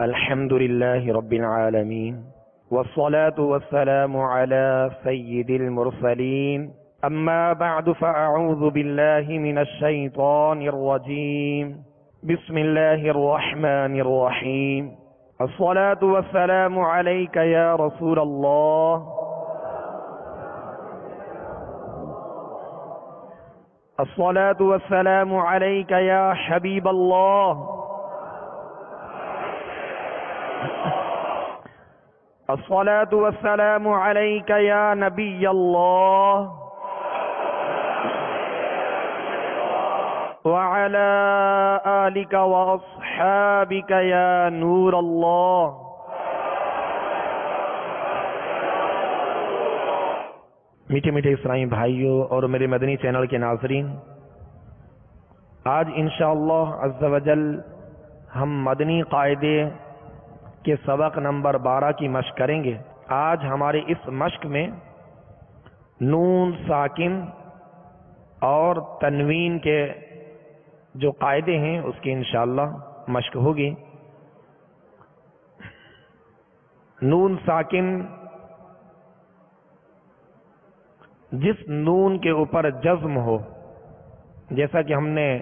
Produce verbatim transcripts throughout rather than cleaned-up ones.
الحمد لله رب العالمين والصلاة والسلام على سيد المرسلين أما بعد فأعوذ بالله من الشيطان الرجيم بسم الله الرحمن الرحيم الصلاة والسلام عليك يا رسول الله الصلاة والسلام عليك يا حبيب الله الصلاة والسلام عليك يا نبي الله وعلى آلك وأصحابك يا نور الله. میٹھے میٹھے اسلامی بھائیوں اور میرے مدنی چینل کے ناظرین، آج انشاءاللہ عز و جل ہم مدنی قاعدے کے سبق نمبر بارہ کی مشق کریں گے. آج ہمارے اس مشق میں نون ساکن اور تنوین کے جو قاعدے ہیں اس کی انشاءاللہ مشق ہوگی. نون ساکن جس نون کے اوپر جزم ہو، جیسا کہ ہم نے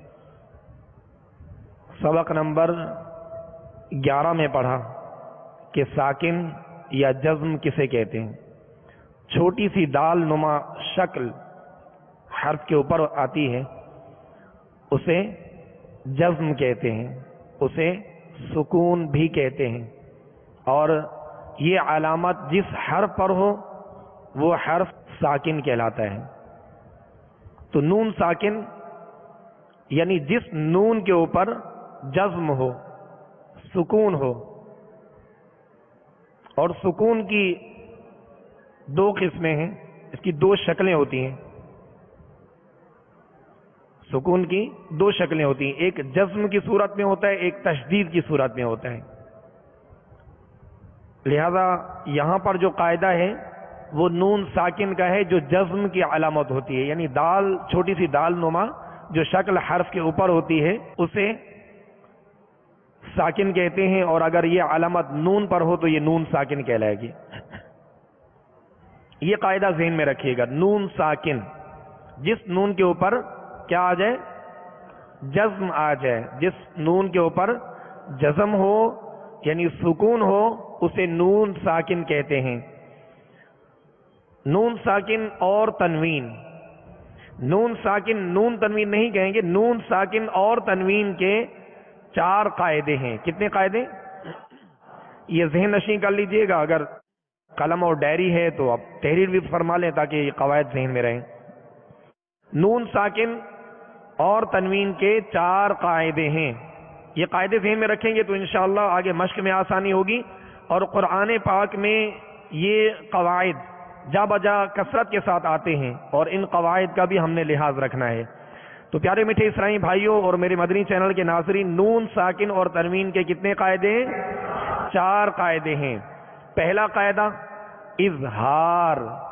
سبق نمبر گیارہ میں پڑھا کہ ساکن یا جزم کسے کہتے ہیں. چھوٹی سی دال نما شکل حرف کے اوپر آتی ہے اسے جزم کہتے ہیں، اسے سکون بھی کہتے ہیں، اور یہ علامت جس حرف پر ہو وہ حرف ساکن کہلاتا ہے. تو نون ساکن یعنی جس نون کے اوپر جزم ہو، سکون ہو. اور سکون کی دو قسمیں ہیں، اس کی دو شکلیں ہوتی ہیں. سکون کی دو شکلیں ہوتی ہیں، ایک جزم کی صورت میں ہوتا ہے، ایک تشدید کی صورت میں ہوتا ہے. لہذا یہاں پر جو قاعدہ ہے وہ نون ساکن کا ہے جو جزم کی علامت ہوتی ہے، یعنی دال، چھوٹی سی دال نما جو شکل حرف کے اوپر ہوتی ہے اسے ساکن کہتے ہیں، اور اگر یہ علامت نون پر ہو تو یہ نون ساکن کہلائے گی. یہ قاعدہ ذہن میں رکھیے گا. نون ساکن جس نون کے اوپر کیا آ جائے؟ جزم آ جائے. جس نون کے اوپر جزم ہو یعنی سکون ہو اسے نون ساکن کہتے ہیں. نون ساکن اور تنوین، نون ساکن نون تنوین نہیں کہیں گے، نون ساکن اور تنوین کے چار قاعدے ہیں. کتنے قاعدے؟ یہ ذہن نشین کر لیجئے گا. اگر قلم اور ڈائری ہے تو آپ تحریر بھی فرما لیں تاکہ یہ قواعد ذہن میں رہیں. نون ساکن اور تنوین کے چار قاعدے ہیں. یہ قاعدے ذہن میں رکھیں گے تو انشاءاللہ آگے مشق میں آسانی ہوگی. اور قرآن پاک میں یہ قواعد جا بجا کثرت کے ساتھ آتے ہیں اور ان قواعد کا بھی ہم نے لحاظ رکھنا ہے. تو پیارے میٹھے اسلامی بھائیوں اور میرے مدنی چینل کے ناظرین، نون ساکن اور تنوین کے کتنے قاعدے ہیں؟ چار قاعدے ہیں. پہلا قاعدہ اظہار.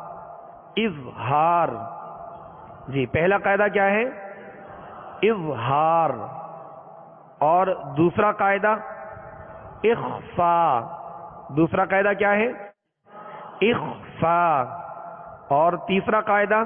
اظہار جی پہلا قاعدہ کیا ہے؟ اظہار. اور دوسرا قاعدہ اخفاء. دوسرا قاعدہ کیا ہے؟ اخفاء. اور تیسرا قاعدہ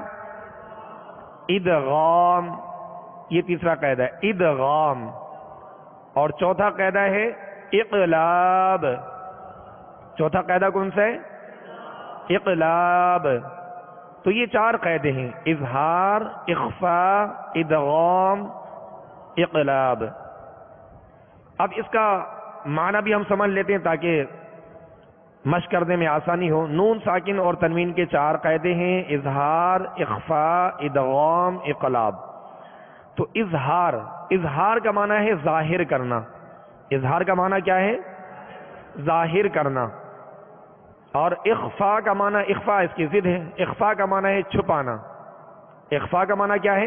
ادغام. یہ تیسرا قاعدہ ہے ادغام. اور چوتھا قاعدہ ہے اقلاب. چوتھا قاعدہ کون سا ہے؟ اقلاب. تو یہ چار قاعدے ہیں: اظہار، اخفاء، ادغام، اقلاب. اب اس کا معنی بھی ہم سمجھ لیتے ہیں تاکہ مشق کرنے میں آسانی ہو. نون ساکن اور تنوین کے چار قاعدے ہیں: اظہار، اخفاء، ادغام، اقلاب. تو اظہار، اظہار کا معنی ہے ظاہر کرنا. اظہار کا معنی کیا ہے؟ ظاہر کرنا. اور اخفاء کا معنی، اخفاء اس کی ضد ہے، اخفاء کا معنی ہے چھپانا. اخفاء کا معنی کیا ہے؟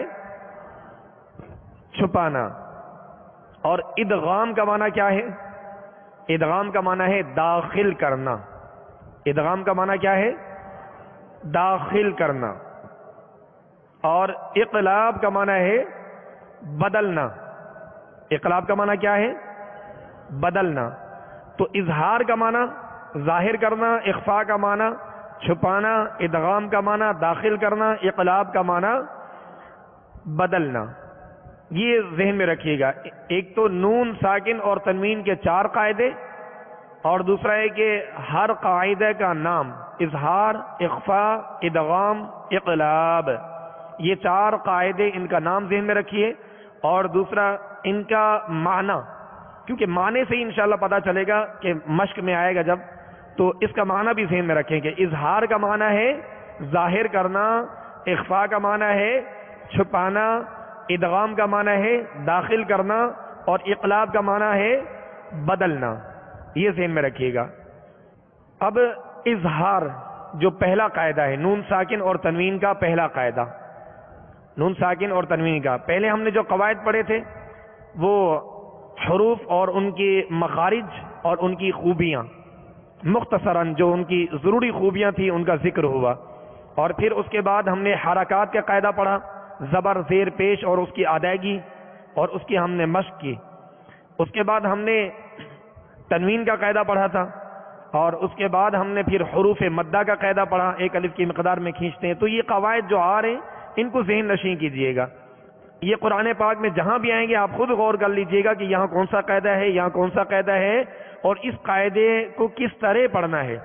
چھپانا. اور ادغام کا معنی کیا ہے؟ ادغام کا معنی ہے داخل کرنا. ادغام کا معنی کیا ہے؟ داخل کرنا. اور اقلاب کا معنی ہے بدلنا. اقلاب کا معنی کیا ہے؟ بدلنا. تو اظہار کا معنی ظاہر کرنا، اخفاء کا معنی چھپانا، ادغام کا معنی داخل کرنا، اقلاب کا معنی بدلنا. یہ ذہن میں رکھیے گا. ایک تو نون ساکن اور تنوین کے چار قاعدے، اور دوسرا ہے کہ ہر قاعدے کا نام اظہار، اخفاء، ادغام، اقلاب، یہ چار قاعدے ان کا نام ذہن میں رکھیے. اور دوسرا ان کا معنی، کیونکہ معنی سے ہی انشاءاللہ پتہ چلے گا کہ مشق میں آئے گا جب، تو اس کا معنی بھی ذہن میں رکھیں. کہ اظہار کا معنی ہے ظاہر کرنا، اخفاء کا معنی ہے چھپانا، ادغام کا معنی ہے داخل کرنا، اور اقلاب کا معنی ہے بدلنا. یہ ذہن میں رکھیے گا. اب اظہار جو پہلا قاعدہ ہے، نون ساکن اور تنوین کا پہلا قاعدہ، نون ساکن اور تنوین کا، پہلے ہم نے جو قواعد پڑھے تھے وہ حروف اور ان کی مخارج اور ان کی خوبیاں، مختصراً جو ان کی ضروری خوبیاں تھیں ان کا ذکر ہوا. اور پھر اس کے بعد ہم نے حرکات کا قاعدہ پڑھا، زبر، زیر، پیش اور اس کی ادائیگی، اور اس کی ہم نے مشق کی. اس کے بعد ہم نے تنوین کا قاعدہ پڑھا تھا، اور اس کے بعد ہم نے پھر حروف مدہ کا قاعدہ پڑھا، ایک الف کی مقدار میں کھینچتے ہیں. تو یہ قواعد جو آ رہے ہیں ان کو ذہن نشین کیجئے گا. یہ قرآن پاک میں جہاں بھی آئیں گے آپ خود غور کر لیجئے گا کہ یہاں کون سا قاعدہ ہے، یہاں کون سا قاعدہ ہے، اور اس قاعدے کو کس طرح پڑھنا ہے.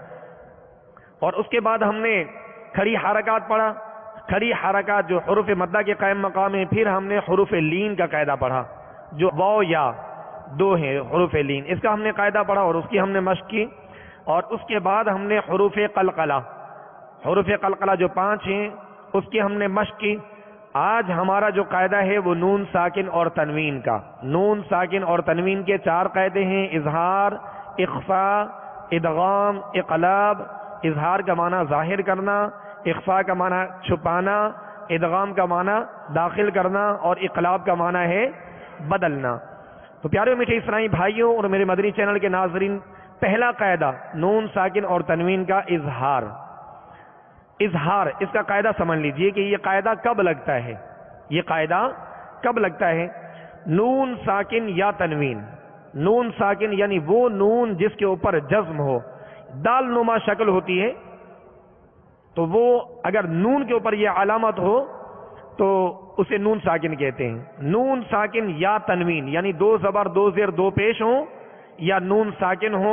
اور اس کے بعد ہم نے کھڑی حرکات پڑھا، کھڑی حرکات جو حروف مدہ کے قائم مقام ہیں. پھر ہم نے حروف لین کا قاعدہ پڑھا، جو واو یا دو ہیں حروف لین، اس کا ہم نے قاعدہ پڑھا اور اس کی ہم نے مشق کی. اور اس کے بعد ہم نے حروف قلقلہ، حروف قلقلہ جو پانچ ہیں اس کی ہم نے مشق کی. آج ہمارا جو قاعدہ ہے وہ نون ساکن اور تنوین کا. نون ساکن اور تنوین کے چار قاعدے ہیں، اظہار، اخفاء، ادغام، اقلاب. اظہار کا معنی ظاہر کرنا، اخفاء کا معنی چھپانا، ادغام کا معنی داخل کرنا، اور اقلاب کا معنی ہے بدلنا. تو پیارے میٹھے اسلامی بھائیوں اور میرے مدنی چینل کے ناظرین، پہلا قاعدہ نون ساکن اور تنوین کا اظہار. اظہار اس کا قاعدہ سمجھ لیجئے کہ یہ قاعدہ کب لگتا ہے. یہ قاعدہ کب لگتا ہے؟ نون ساکن یا تنوین. نون ساکن یعنی وہ نون جس کے اوپر جزم ہو، دال نما شکل ہوتی ہے، تو وہ اگر نون کے اوپر یہ علامت ہو تو اسے نون ساکن کہتے ہیں. نون ساکن یا تنوین یعنی دو زبر، دو زیر، دو پیش ہوں، یا نون ساکن ہو.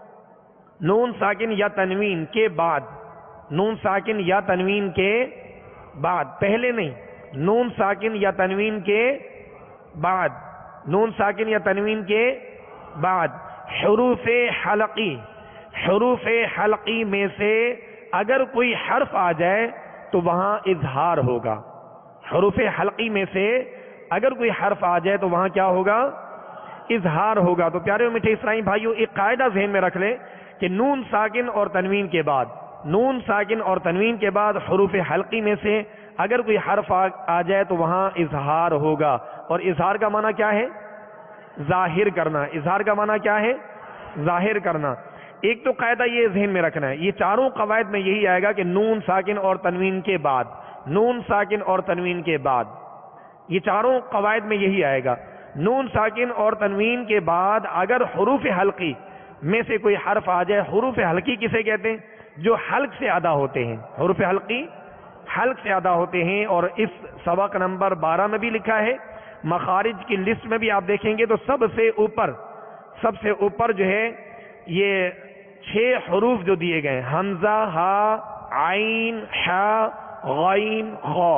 نون ساکن یا تنوین کے بعد، نون ساکن یا تنوین کے بعد، پہلے نہیں، نون ساکن یا تنوین کے بعد، نون ساکن یا تنوین کے بعد حروف حلقی، حروف حلقی میں سے اگر کوئی حرف آ جائے تو وہاں اظہار ہوگا. حروف حلقی میں سے اگر کوئی حرف آ جائے تو وہاں کیا ہوگا؟ اظہار ہوگا. تو پیارے میٹھے اسلامی بھائیوں، ایک قاعدہ ذہن میں رکھ لیں کہ نون ساکن اور تنوین کے بعد، نون ساکن اور تنوین کے بعد حروف حلقی میں سے اگر کوئی حرف آ جائے تو وہاں اظہار ہوگا. اور اظہار کا معنی کیا ہے؟ ظاہر کرنا. اظہار کا معنی کیا ہے؟ ظاہر کرنا. ایک تو قاعدہ یہ ذہن میں رکھنا ہے، یہ چاروں قواعد میں یہی آئے گا کہ نون ساکن اور تنوین کے بعد، نون ساکن اور تنوین کے بعد، یہ چاروں قواعد میں یہی آئے گا. نون ساکن اور تنوین کے بعد اگر حروف حلقی میں سے کوئی حرف آ جائے. حروف حلقی کسے کہتے ہیں؟ جو حلق سے ادا ہوتے ہیں. حروف حلقی حلق سے ادا ہوتے ہیں. اور اس سبق نمبر بارہ میں بھی لکھا ہے، مخارج کی لسٹ میں بھی آپ دیکھیں گے تو سب سے اوپر، سب سے اوپر جو ہے یہ چھ حروف جو دیے گئے، حمزہ، ہا، عین، حا، غین، خا،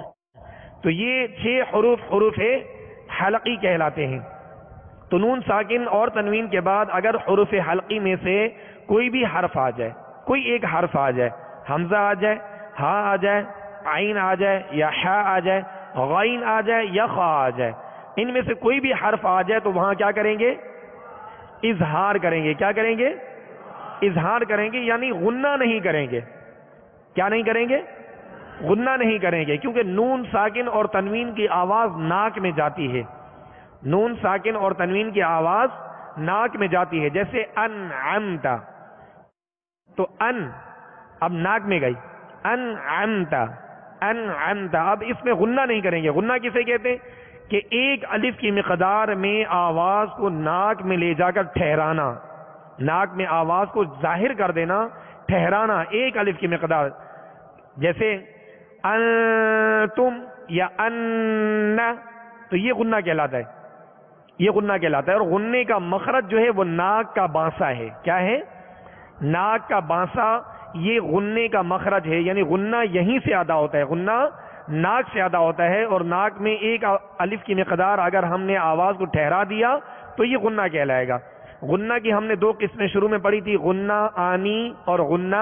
تو یہ چھ حروف حروف حلقی کہلاتے ہیں. تو نون ساکن اور تنوین کے بعد اگر حروف حلقی میں سے کوئی بھی حرف آ جائے، کوئی ایک حرف آ جائے، حمزہ آ جائے، ہا آ جائے، عین آ جائے، یا حا آ جائے، غین آ جائے، یا خا آ جائے، ان میں سے کوئی بھی حرف آ جائے تو وہاں کیا کریں گے؟ اظہار کریں گے. کیا کریں گے؟ اظہار کریں گے. یعنی غنہ نہیں کریں گے. کیا نہیں کریں گے؟ غنہ نہیں کریں گے. کیونکہ نون ساکن اور تنوین کی آواز ناک میں جاتی ہے. نون ساکن اور تنوین کی آواز ناک میں جاتی ہے. جیسے انعمت، تو ان اب ناک میں گئی، انعمت، انعمت. اب اس میں غنہ نہیں کریں گے. غنہ کسے کہتے ہیں؟ کہ ایک الف کی مقدار میں آواز کو ناک میں لے جا کر ٹھہرانا. ناک میں آواز کو ظاہر کر دینا، ٹھہرانا ایک الف کی مقدار، جیسے انتم یا ان، تو یہ غنہ کہلاتا ہے، یہ غنہ کہلاتا ہے۔ اور غنے کا مخرج جو ہے وہ ناک کا بانسا ہے۔ کیا ہے؟ ناک کا بانسا، یہ غنے کا مخرج ہے، یعنی غنہ یہیں سے ادا ہوتا ہے، غنہ ناک سے ادا ہوتا ہے، اور ناک میں ایک الف کی مقدار اگر ہم نے آواز کو ٹھہرا دیا تو یہ غنہ کہلائے گا۔ غنہ کی ہم نے دو قسمیں شروع میں پڑھی تھی، غنہ آنی اور غنہ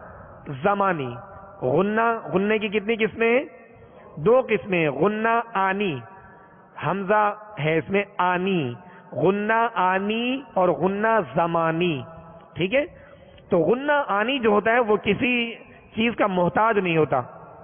زمانی۔ غنہ غنے کی کتنی قسمیں ہیں؟ دو قسمیں، غنہ آنی، حمزہ ہے اس میں آنی، غنہ آنی اور غنہ زمانی، ٹھیک ہے؟ تو غنہ آنی جو ہوتا ہے وہ کسی چیز کا محتاج نہیں ہوتا۔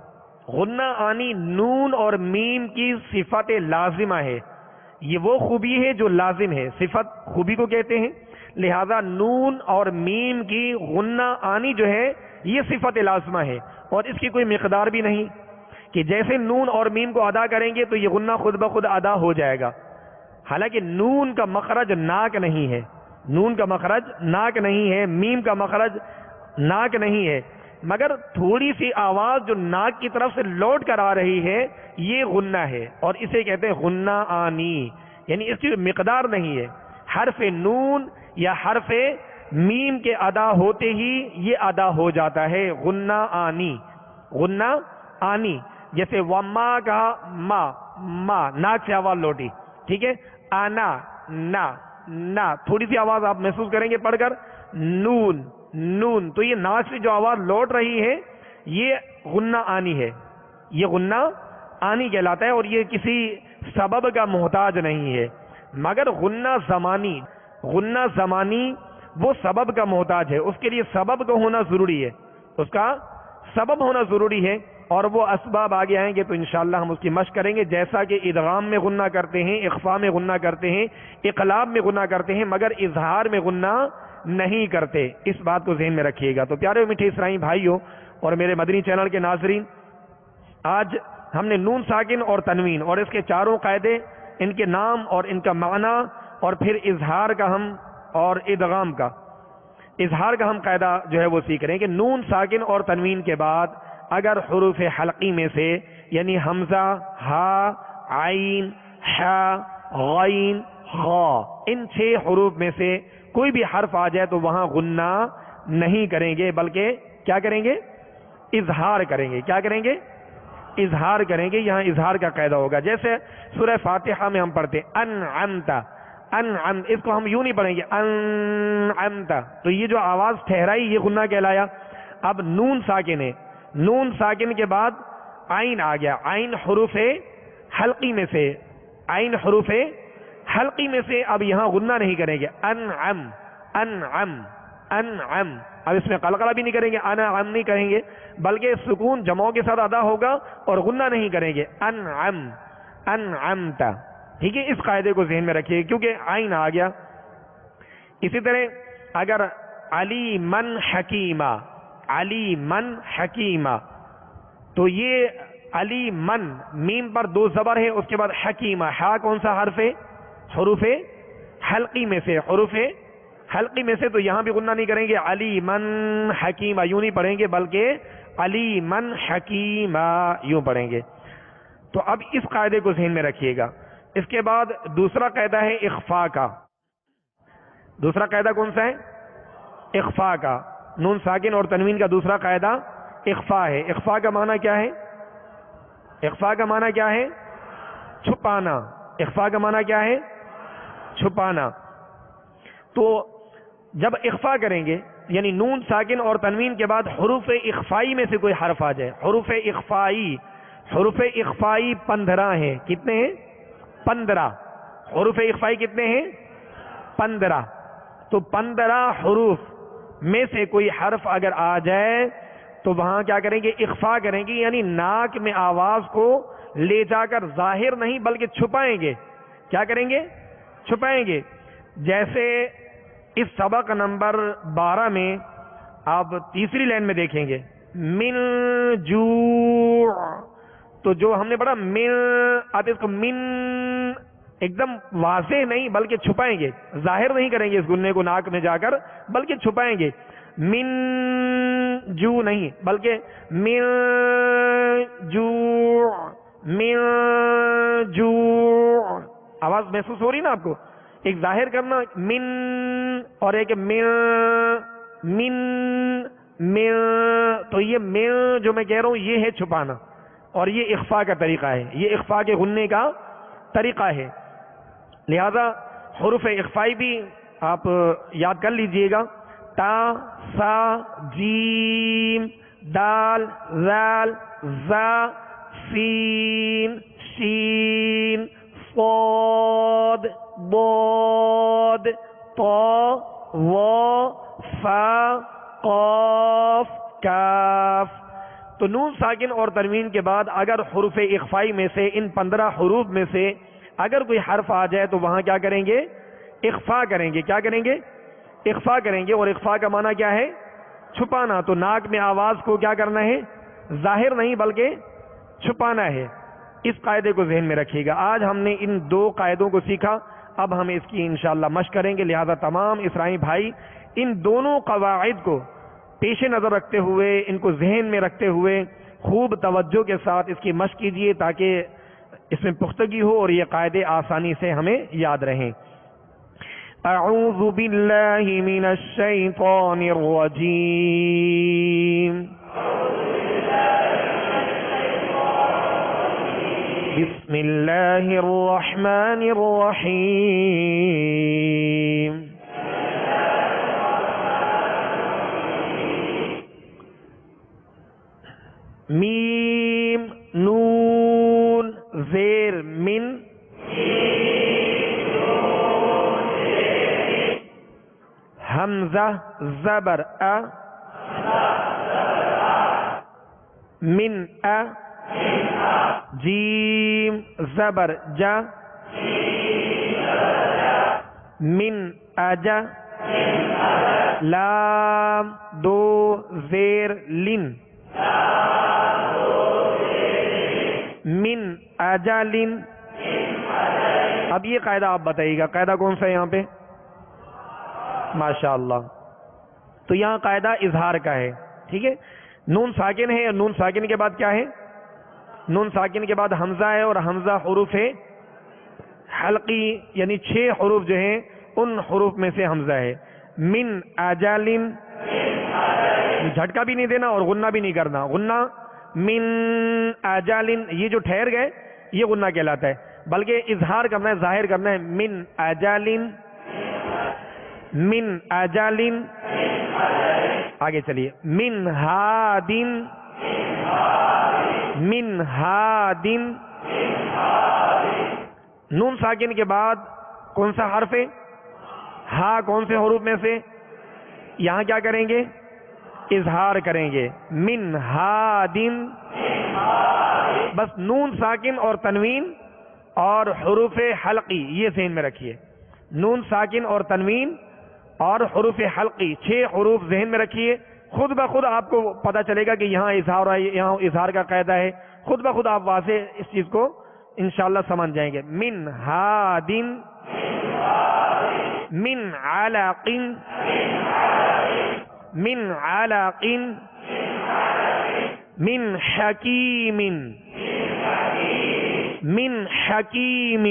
غنہ آنی نون اور میم کی صفت لازمہ ہے، یہ وہ خوبی ہے جو لازم ہے، صفت خوبی کو کہتے ہیں، لہذا نون اور میم کی غنہ آنی جو ہے یہ صفت لازمہ ہے، اور اس کی کوئی مقدار بھی نہیں کہ جیسے نون اور میم کو ادا کریں گے تو یہ غنہ خود بخود ادا ہو جائے گا۔ حالانکہ نون کا مخرج ناک نہیں ہے، نون کا مخرج ناک نہیں ہے، میم کا مخرج ناک نہیں ہے، مگر تھوڑی سی آواز جو ناک کی طرف سے لوٹ کر آ رہی ہے یہ غنہ ہے، اور اسے کہتے ہیں غنہ آنی، یعنی اس کی مقدار نہیں ہے، حرف نون یا حرف میم کے ادا ہوتے ہی یہ ادا ہو جاتا ہے، غنہ آنی، غنہ آنی۔ جیسے وما کا ما، ما ناک سے آواز لوٹی، ٹھیک ہے؟ آنا نا، نا تھوڑی سی آواز آپ محسوس کریں گے پڑھ کر، نون، نون، تو یہ ناک سے جو آواز لوٹ رہی ہے یہ غنہ آنی ہے، یہ غنہ آنی کہلاتا ہے، اور یہ کسی سبب کا محتاج نہیں ہے۔ مگر غنہ زمانی، غنہ زمانی وہ سبب کا محتاج ہے، اس کے لیے سبب کا ہونا ضروری ہے، اس کا سبب ہونا ضروری ہے، اور وہ اسباب آگے آئیں گے تو انشاءاللہ ہم اس کی مشق کریں گے، جیسا کہ ادغام میں غنہ کرتے ہیں، اخفاء میں غنہ کرتے ہیں، اقلاب میں غنہ کرتے ہیں، مگر اظہار میں غنہ نہیں کرتے، اس بات کو ذہن میں رکھیے گا۔ تو پیارے میٹھے اسرائیلی بھائیوں اور میرے مدنی چینل کے ناظرین، آج ہم نے نون ساکن اور تنوین اور اس کے چاروں قاعدے، ان کے نام اور ان کا معنی، اور پھر اظہار کا ہم اور ادغام کا اظہار کا ہم قاعدہ جو ہے وہ سیکھ رہے ہیں کہ نون ساکن اور تنوین کے بعد اگر حروف حلقی میں سے یعنی حمزہ، ہا، عین، حا، غین، خا، ان چھ حروف میں سے کوئی بھی حرف آ جائے تو وہاں غنہ نہیں کریں گے، بلکہ کیا کریں گے؟ اظہار کریں گے۔ کیا کریں گے؟ اظہار کریں گے، یہاں اظہار کا قاعدہ ہوگا۔ جیسے سورہ فاتحہ میں ہم پڑھتے انعمت، انعم، اس کو ہم یوں نہیں پڑھیں گے انعمت، تو یہ جو آواز ٹھہرائی یہ غنہ کہلایا۔ اب نون ساکن ہے، نون ساکن کے بعد عین آ گیا، عین حروف حلقی میں سے، عین حروف حلقی میں سے اب یہاں غنہ نہیں کریں گے، انعم، انعم، انعم، اب اس میں قلقلہ بھی نہیں کریں گے، انعم نہیں کہیں گے، بلکہ سکون جمعوں کے ساتھ ادا ہوگا اور غنہ نہیں کریں گے، انعم، انعمت، ٹھیک ہے؟ اس قاعدے کو ذہن میں رکھیے کیونکہ عین آ گیا۔ اسی طرح اگر علی من حکیمہ، علی من حکیمہ، تو یہ علی من میم پر دو زبر ہے، اس کے بعد حکیمہ، ہا کون سا حرف ہے؟ حروف حلقی میں سے، حروف حلقی میں سے، تو یہاں بھی غنہ نہیں کریں گے، علی من حکیمہ یوں نہیں پڑھیں گے بلکہ علی من حکیمہ یوں پڑھیں گے۔ تو اب اس قاعدے کو ذہن میں رکھیے گا۔ اس کے بعد دوسرا قاعدہ ہے اخفاء کا۔ دوسرا قاعدہ کون سا ہے؟ اخفاء کا۔ نون ساکن اور تنوین کا دوسرا قاعدہ اخفاء ہے۔ اخفاء کا معنی کیا ہے؟ اخفاء کا معنی کیا ہے؟ چھپانا۔ اخفاء کا معنی کیا ہے؟ چھپانا۔ تو جب اخفاء کریں گے یعنی نون ساکن اور تنوین کے بعد حروف اخفائی میں سے کوئی حرف آ جائے، حروف اخفائی، حروف اخفائی پندرہ ہیں، کتنے ہیں؟ پندرہ۔ حروف اخفائی کتنے ہیں؟ پندرہ۔ تو پندرہ حروف میں سے کوئی حرف اگر آ جائے تو وہاں کیا کریں گے؟ اخفاء کریں گے، یعنی ناک میں آواز کو لے جا کر ظاہر نہیں بلکہ چھپائیں گے۔ کیا کریں گے؟ چھپائیں گے۔ جیسے اس سبق نمبر بارہ میں آپ تیسری لائن میں دیکھیں گے، من جوع، تو جو ہم نے پڑھا من، اب اس کو من ایک دم واضح نہیں بلکہ چھپائیں گے، ظاہر نہیں کریں گے اس گنے کو ناک میں جا کر، بلکہ چھپائیں گے. من جو نہیں بلکہ من جو، من جو. آواز محسوس ہو رہی نا آپ کو؟ ایک ظاہر کرنا من اور ایک من من من. تو یہ من جو میں کہہ رہا ہوں یہ ہے چھپانا، اور یہ اخفاء کا طریقہ ہے، یہ اخفاء کے غننے کا طریقہ ہے. لہذا حروف اخفائی بھی آپ یاد کر لیجئے گا. تا، سا، جیم، دال، ذال، زا، سین، شین، صاد، ضاد، طا، وا، فا، قاف، کاف. تو نون ساکن اور تنوین کے بعد اگر حروف اخفائی میں سے ان پندرہ حروف میں سے اگر کوئی حرف آ جائے تو وہاں کیا کریں گے؟ اخفاء کریں گے. کیا کریں گے؟ اخفاء کریں گے. اور اخفاء کا معنی کیا ہے؟ چھپانا. تو ناک میں آواز کو کیا کرنا ہے؟ ظاہر نہیں بلکہ چھپانا ہے. اس قاعدے کو ذہن میں رکھیے گا. آج ہم نے ان دو قاعدوں کو سیکھا، اب ہم اس کی انشاءاللہ مشق کریں گے. لہذا تمام اسرائی بھائی ان دونوں قواعد کو پیش نظر رکھتے ہوئے، ان کو ذہن میں رکھتے ہوئے خوب توجہ کے ساتھ اس کی مشق کیجیے تاکہ اس میں پختگی ہو اور یہ قاعدے آسانی سے ہمیں یاد رہیں. اعوذ باللہ من الشیطان الرجیم. بسم اللہ الرحمن الرحیم. میم، نون، زیر من، حمزہ زبر ا، من ا، جیم زبر جا، من اجا، لام دو زیر لن، من اجالن. اب یہ قاعدہ آپ بتائیے گا، قاعدہ کون سا ہے یہاں پہ؟ ماشاء اللہ. تو یہاں قاعدہ اظہار کا ہے. ٹھیک ہے، نون ساکن ہے اور نون ساکن کے بعد کیا ہے؟ نون ساکن کے بعد حمزہ ہے اور حمزہ حروف ہے حلقی، یعنی چھ حروف جو ہیں ان حروف میں سے حمزہ ہے. من اجالن، جھٹکا بھی نہیں دینا اور غنہ بھی نہیں کرنا. غنہ من اجالن یہ جو ٹھہر گئے یہ غنہ کہلاتا ہے، بلکہ اظہار کرنا ہے، ظاہر کرنا ہے. من اجالن، من اجالن. آگے چلیے. من ہادن، من ہادن. نون ساکن کے بعد کون سا حرف ہے؟ ہا. کون سے حروف میں سے؟ یہاں کیا کریں گے؟ اظہار کریں گے. من ہادن. بس نون ساکن اور تنوین اور حروف حلقی یہ ذہن میں رکھیے. نون ساکن اور تنوین اور حروف حلقی چھ حروف ذہن میں رکھیے. خود بخود آپ کو پتا چلے گا کہ یہاں اظہار ہے، یہاں اظہار کا قاعدہ ہے. خود بخود آپ واضح اس چیز کو انشاءاللہ سمجھ جائیں گے. من ہادن، من علاقن، من علاقن، من حکیم، من حکیم.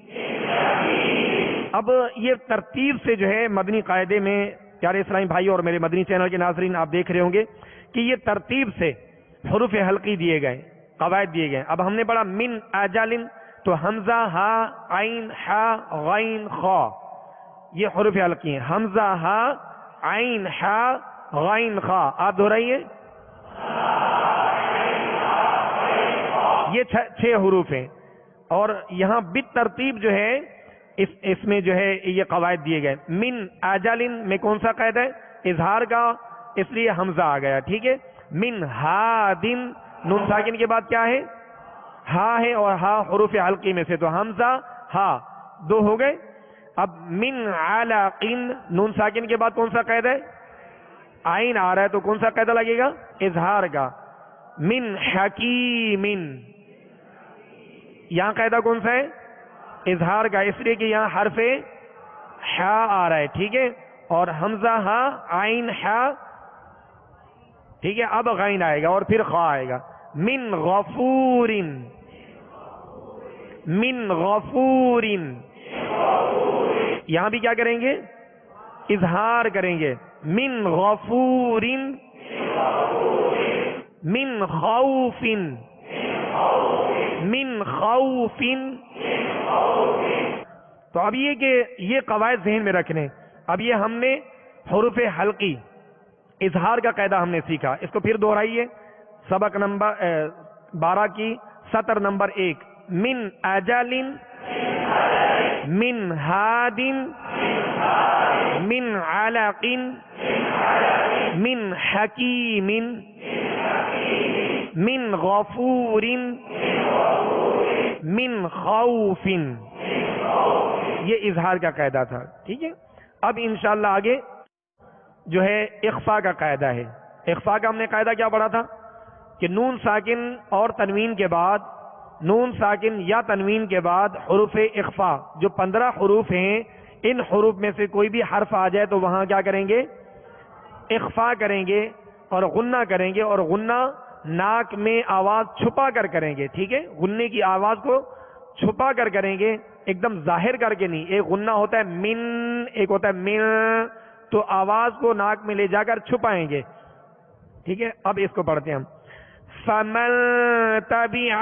اب یہ ترتیب سے جو ہے مدنی قاعدے میں پیارے اسلامی بھائی اور میرے مدنی چینل کے ناظرین آپ دیکھ رہے ہوں گے کہ یہ ترتیب سے حروف حلقی دیے گئے، قواعد دیے گئے. اب ہم نے پڑھا من اجالن تو حمزہ ہا عین ہا غین خا یہ حروف حلقی ہیں. حمزہ ہا عین ہا غین خا. آپ دہرائیے. یہ چھ حروف ہیں اور یہاں بالترتیب جو ہے اس اس میں جو ہے یہ قواعد دیے گئے. من اجالن میں کون سا قید ہے؟ اظہار کا، اس لیے حمزہ آ گیا. ٹھیک ہے. من ہادن نون ساکن کے بعد کیا ہے؟ ہا ہے اور ہا حروف حلقی میں سے تو حمزہ ہا دو ہو گئے. اب من علاقن نون ساکن کے بعد کون سا قید ہے؟ آئین آ رہا ہے تو کون سا قاعدہ لگے گا؟ اظہار کا. من حکیم یہاں قاعدہ کون سا ہے؟ اظہار کا، اس لیے کہ یہاں حرف حا آ رہا ہے، ٹھیک ہے، اور حمزہ ہا عین حا، ٹھیک ہے، اب غین آئے گا اور پھر خا آئے گا. من غفور، من غفور، یہاں بھی کیا کریں گے؟ اظہار کریں گے. من غفور، من خوف، من خوف. تو اب یہ کہ یہ قواعد ذہن میں رکھنے. اب یہ ہم نے حروف حلقی اظہار کا قاعدہ ہم نے سیکھا، اس کو پھر دوہرائیے. سبق نمبر بارہ کی سطر نمبر ایک. من اجل، من ہاد، من علق، من حکیم، من غفور، من خوف. یہ اظہار کا قاعدہ تھا، ٹھیک ہے. اب انشاءاللہ آگے جو ہے اخفاء کا قاعدہ ہے. اخفاء کا ہم نے قاعدہ کیا پڑھا تھا کہ نون ساکن اور تنوین کے بعد، نون ساکن یا تنوین کے بعد حروف اخفاء جو پندرہ حروف ہیں، ان حروف میں سے کوئی بھی حرف آ جائے تو وہاں کیا کریں گے؟ اخفاء کریں گے اور غنہ کریں گے. اور غنہ ناک میں آواز چھپا کر کریں گے، ٹھیک ہے. غنے کی آواز کو چھپا کر کریں گے، ایک دم ظاہر کر کے نہیں. ایک غنہ ہوتا ہے من، ایک ہوتا ہے من، تو آواز کو ناک میں لے جا کر چھپائیں گے، ٹھیک ہے. اب اس کو پڑھتے ہیں ہم. فمن تبع،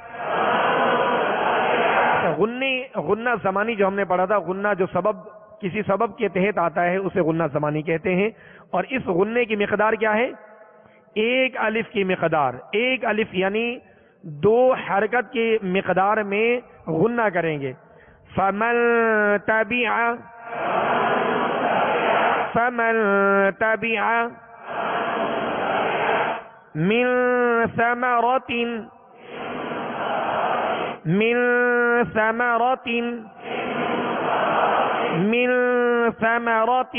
غنی غنہ زمانی جو ہم نے پڑھا تھا، غنہ جو سبب کسی سبب کے تحت آتا ہے اسے غنہ زمانی کہتے ہیں. اور اس غنے کی مقدار کیا ہے؟ ایک الف کی مقدار. ایک الف یعنی دو حرکت کی مقدار میں غنہ کریں گے. فمن تبع، فمن تبع من ثمرة، من ثمرة، من ثمرة.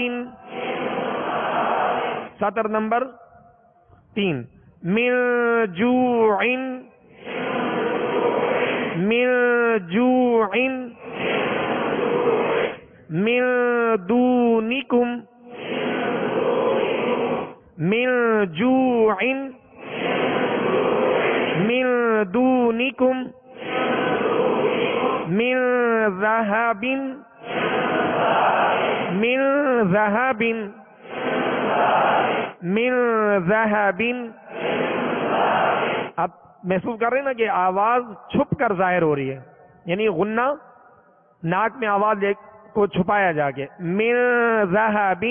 سطر نمبر تین. من جوع، من جوع، من دونکم، من جوع، من دونکم، من ذهب، من ذهب، من ذهب. اب محسوس کر رہے ہیں نا کہ آواز چھپ کر ظاہر ہو رہی ہے، یعنی غنہ ناک میں آواز کو چھپایا جا کے. من ذهب،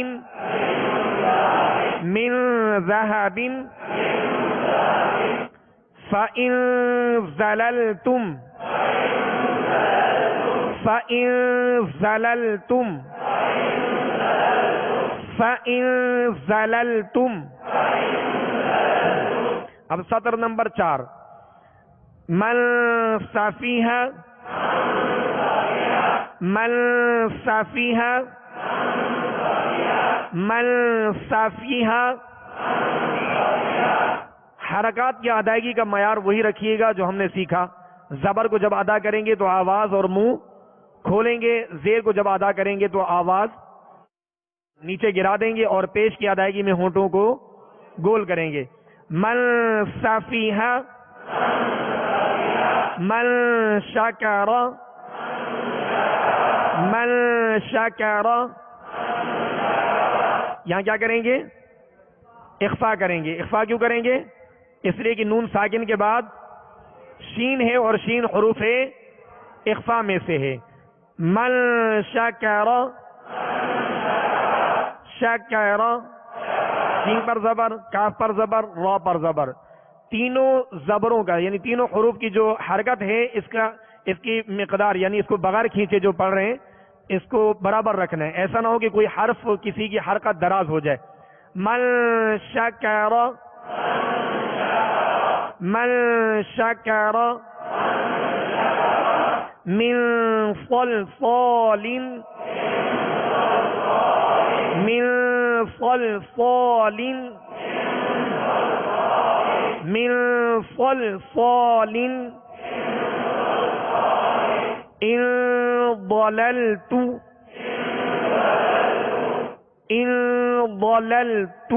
من ذهب. فإن زللتم، فإن زللتم، فإن زللتم. اب سطر نمبر چار. من سفیہ، من سفیہ، من سفیہ. حرکات کی ادائیگی کا معیار وہی رکھیے گا جو ہم نے سیکھا. زبر کو جب ادا کریں گے تو آواز اور منہ کھولیں گے، زیر کو جب ادا کریں گے تو آواز نیچے گرا دیں گے، اور پیش کی ادائیگی میں ہونٹوں کو گول کریں گے. من سفیہ، من شکر، من شکر. یہاں کیا کریں گے؟ اخفاء کریں گے. اخفاء کیوں کریں گے؟ اس لیے کہ نون ساکن کے بعد شین ہے اور شین حروف اخفاء میں سے ہے. من شکر، شکر. شین پر زبر، کاف پر زبر، را پر زبر. تینوں زبروں کا یعنی تینوں حروف کی جو حرکت ہے اس کا اس کی مقدار یعنی اس کو بغیر کھینچے جو پڑھ رہے ہیں اس کو برابر رکھنا ہے. ایسا نہ ہو کہ کوئی حرف کسی کی حرکت دراز ہو جائے. من شکر، من شکر. من صلصال، من صلصال، من صلصال. ان ضللت ان ضللت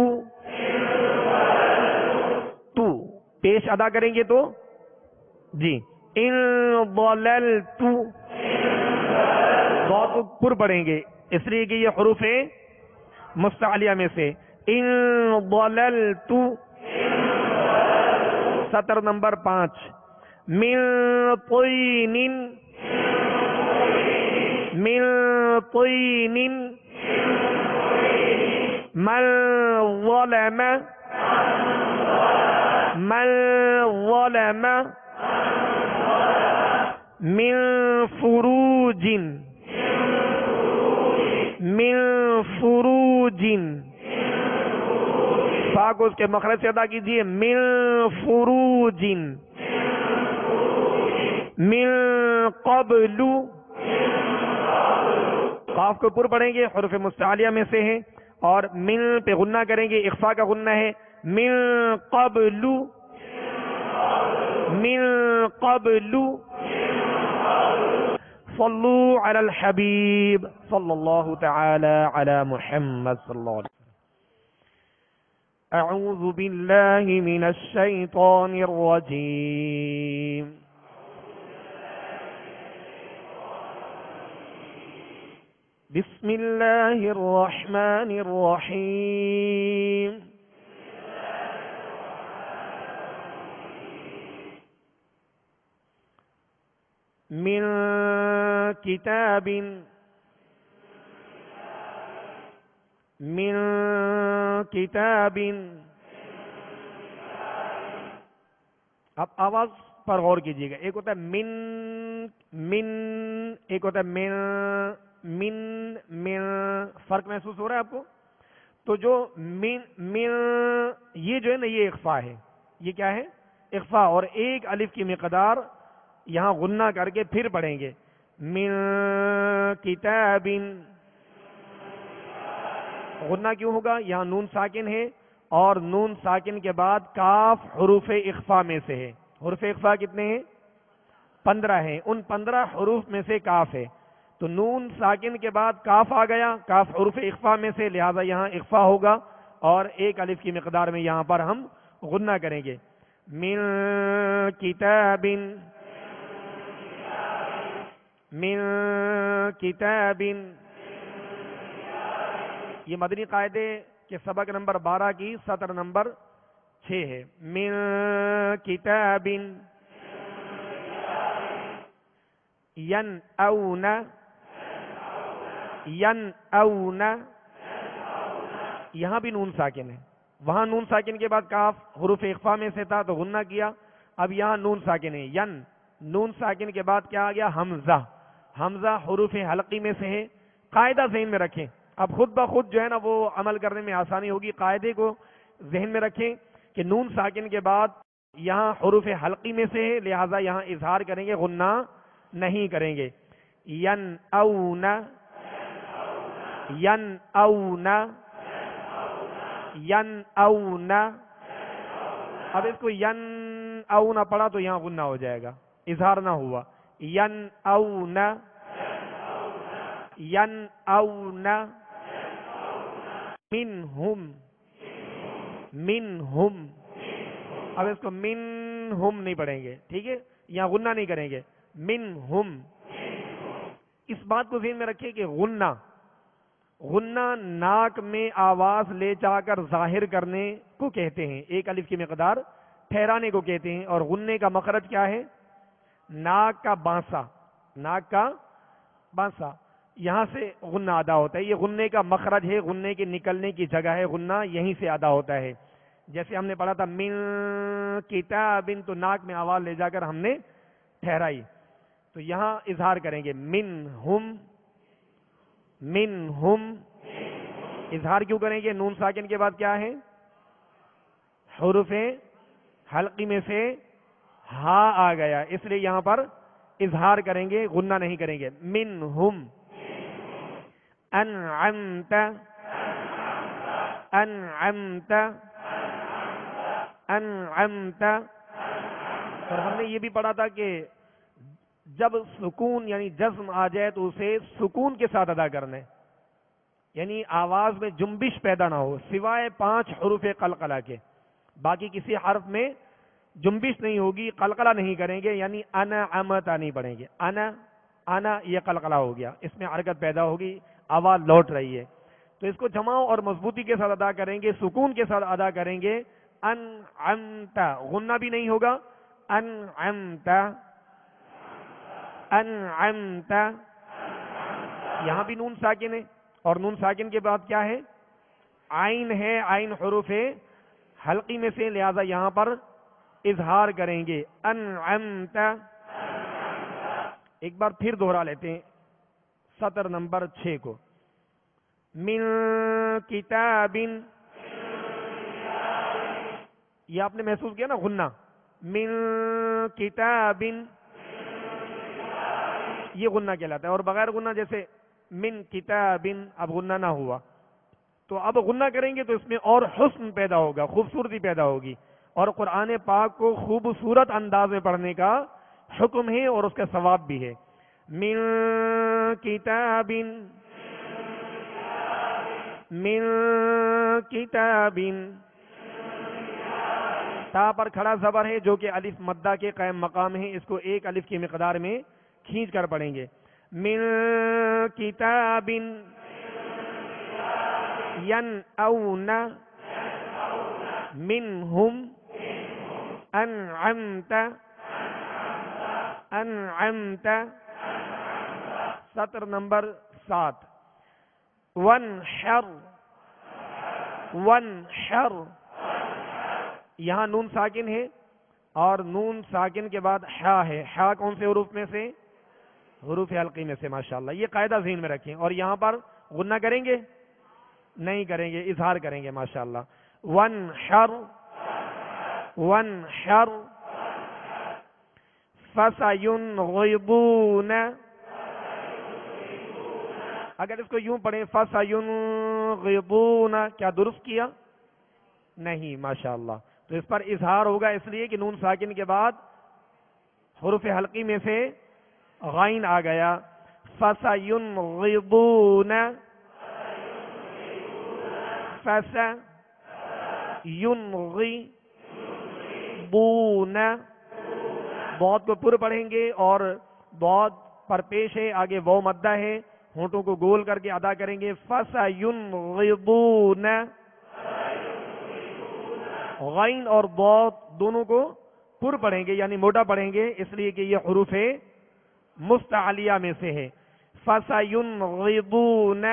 تو پیش ادا کریں گے تو جی ان ضللت ضاد پر پڑھیں گے اس لیے کہ یہ حروف مستعلیہ میں سے ان ضللت سطر نمبر پانچ من طین من طین من ظلم من ظلم من فروج من فروج فا کو اس کے مخرج سے ادا کیجیے من فروج من قبل قاف کو پر پڑھیں گے حروف مستعلیہ میں سے ہے اور من پہ غنہ کریں گے اخفاء کا غنہ ہے من قبل من قبل صلو علی الحبیب صلی اللہ تعالی علی محمد صلی اللہ علیہ وسلم اعوذ باللہ من الشیطان الرجیم بسم اللہ الرحمن الرحیم من کتاب من کتاب اب آواز پر غور کیجیے گا. ایک ہوتا ہے من من ایک ہوتا ہے من من من فرق محسوس ہو رہا ہے آپ کو؟ تو جو من من یہ جو ہے نا یہ اخفاء ہے. یہ کیا ہے؟ اخفاء. اور ایک الف کی مقدار یہاں غنہ کر کے پھر پڑھیں گے من کتاب. غنہ کیوں ہوگا؟ یہاں نون ساکن ہے اور نون ساکن کے بعد کاف حروف اخفاء میں سے ہے. حروف اخفاء کتنے ہیں؟ پندرہ ہیں. ان پندرہ حروف میں سے کاف ہے. تو نون ساکن کے بعد کاف آ گیا، کاف حروف اخفاء میں سے، لہذا یہاں اخفاء ہوگا اور ایک الف کی مقدار میں یہاں پر ہم غنہ کریں گے. من کتاب من کتاب. یہ مدنی قاعدے کے سبق نمبر بارہ کی سطر نمبر چھ ہے. من کتاب ینأون ینأون. یہاں بھی نون ساکن ہے. وہاں نون ساکن کے بعد کاف حروف اخفاء میں سے تھا تو غنہ کیا. اب یہاں نون ساکن ہے. ین نون ساکن کے بعد کیا آ گیا؟ حمزہ. حمزہ حروف حلقی میں سے ہے. قاعدہ ذہن میں رکھیں. اب خود بخود جو ہے نا وہ عمل کرنے میں آسانی ہوگی. قاعدے کو ذہن میں رکھیں کہ نون ساکن کے بعد یہاں حروف حلقی میں سے ہے، لہذا یہاں اظہار کریں گے، غنہ نہیں کریں گے. ینأون ینأون ینأون. اب اس کو ینأون پڑھا تو یہاں غنہ ہو جائے گا، اظہار نہ ہوا. ینأون ینأون منہم منہم. اب اس کو منہم نہیں پڑھیں گے، ٹھیک ہے؟ یہاں غنہ نہیں کریں گے. منہم. اس بات کو ذہن میں رکھیں کہ غنہ غنہ ناک میں آواز لے جا کر ظاہر کرنے کو کہتے ہیں، ایک الف کی مقدار ٹھہرانے کو کہتے ہیں. اور غنے کا مخرج کیا ہے؟ ناک کا بانسا. ناک کا بانسا یہاں سے غنہ ادا ہوتا ہے. یہ غنے کا مخرج ہے، غنے کے نکلنے کی جگہ ہے. غنہ یہیں سے ادا ہوتا ہے. جیسے ہم نے پڑھا تھا من کتاب، تو ناک میں آواز لے جا کر ہم نے ٹھہرائی. تو یہاں اظہار کریں گے منہم منہم. اظہار کیوں کریں گے؟ نون ساکن کے بعد کیا ہے؟ حروف حلقی میں سے ہا آ گیا، اس لیے یہاں پر اظہار کریں گے، غنہ نہیں کریں گے. منہم انعمت انعمت انعمت. اور ہم نے یہ بھی پڑھا تھا کہ جب سکون یعنی جزم آ جائے تو اسے سکون کے ساتھ ادا کرنا ہے، یعنی آواز میں جنبش پیدا نہ ہو، سوائے پانچ حروف قلقلہ کے باقی کسی حرف میں جنبش نہیں ہوگی، قلقلہ نہیں کریں گے، یعنی انا امتا نہیں پڑھیں گے، انا انا یہ قلقلہ ہو گیا، اس میں حرکت پیدا ہوگی، آواز لوٹ رہی ہے، تو اس کو جماع اور مضبوطی کے ساتھ ادا کریں گے، سکون کے ساتھ ادا کریں گے، انعمتا، غنہ بھی نہیں ہوگا، انعمتا انعمتا، یہاں بھی نون ساکن ہے، اور نون ساکن کے بعد کیا ہے؟ عین ہے، عین حروف حلقی میں سے، لہذا یہاں پر اظہار کریں گے، انعمتا۔ ایک بار پھر دوہرا لیتے ہیں سطر نمبر چھ کو، من کتاب، یہ آپ نے محسوس کیا نا غنہ، من کتاب، یہ غنہ کہلاتا ہے، اور بغیر غنہ جیسے من کتاب، اب غنہ نہ ہوا، تو اب غنہ کریں گے تو اس میں اور حسن پیدا ہوگا، خوبصورتی پیدا ہوگی، اور قرآن پاک کو خوبصورت انداز میں پڑھنے کا حکم ہے اور اس کا ثواب بھی ہے۔ من کتاب، من کتاب، تا پر کھڑا زبر ہے جو کہ الف مدہ کے قائم مقام ہے، اس کو ایک الف کی مقدار میں کھینچ کر پڑھیں گے، من کتاب ینأون منہم انعمت انعمت۔ سطر نمبر سات، وانحر، وانحر، یہاں نون ساکن ہے اور نون ساکن کے بعد حا ہے، حا کون سے حروف میں سے؟ حروف حلقی میں سے، ماشاءاللہ، یہ قاعدہ ذہن میں رکھیں، اور یہاں پر غنہ کریں گے؟ نہیں کریں گے، اظہار کریں گے، ماشاءاللہ، وانحر، وانحر، فسینغضون، اگر اس کو یوں پڑھیں فسینغضون، کیا درست کیا؟ نہیں، ماشاءاللہ، تو اس پر اظہار ہوگا، اس لیے کہ نون ساکن کے بعد حروف حلقی میں سے غائن آ گیا، فسینغضون، فسینغضون، بہت کو پر پڑھیں گے، اور بہت پر پیش ہے، آگے وہ مدہ ہے، ہونٹوں کو گول کر کے ادا کریں گے، فسینغضون، غین اور بہت دونوں کو پر پڑھیں گے، یعنی موٹا پڑھیں گے، اس لیے کہ یہ حروف مستعلیہ میں سے ہے، فسینغضون،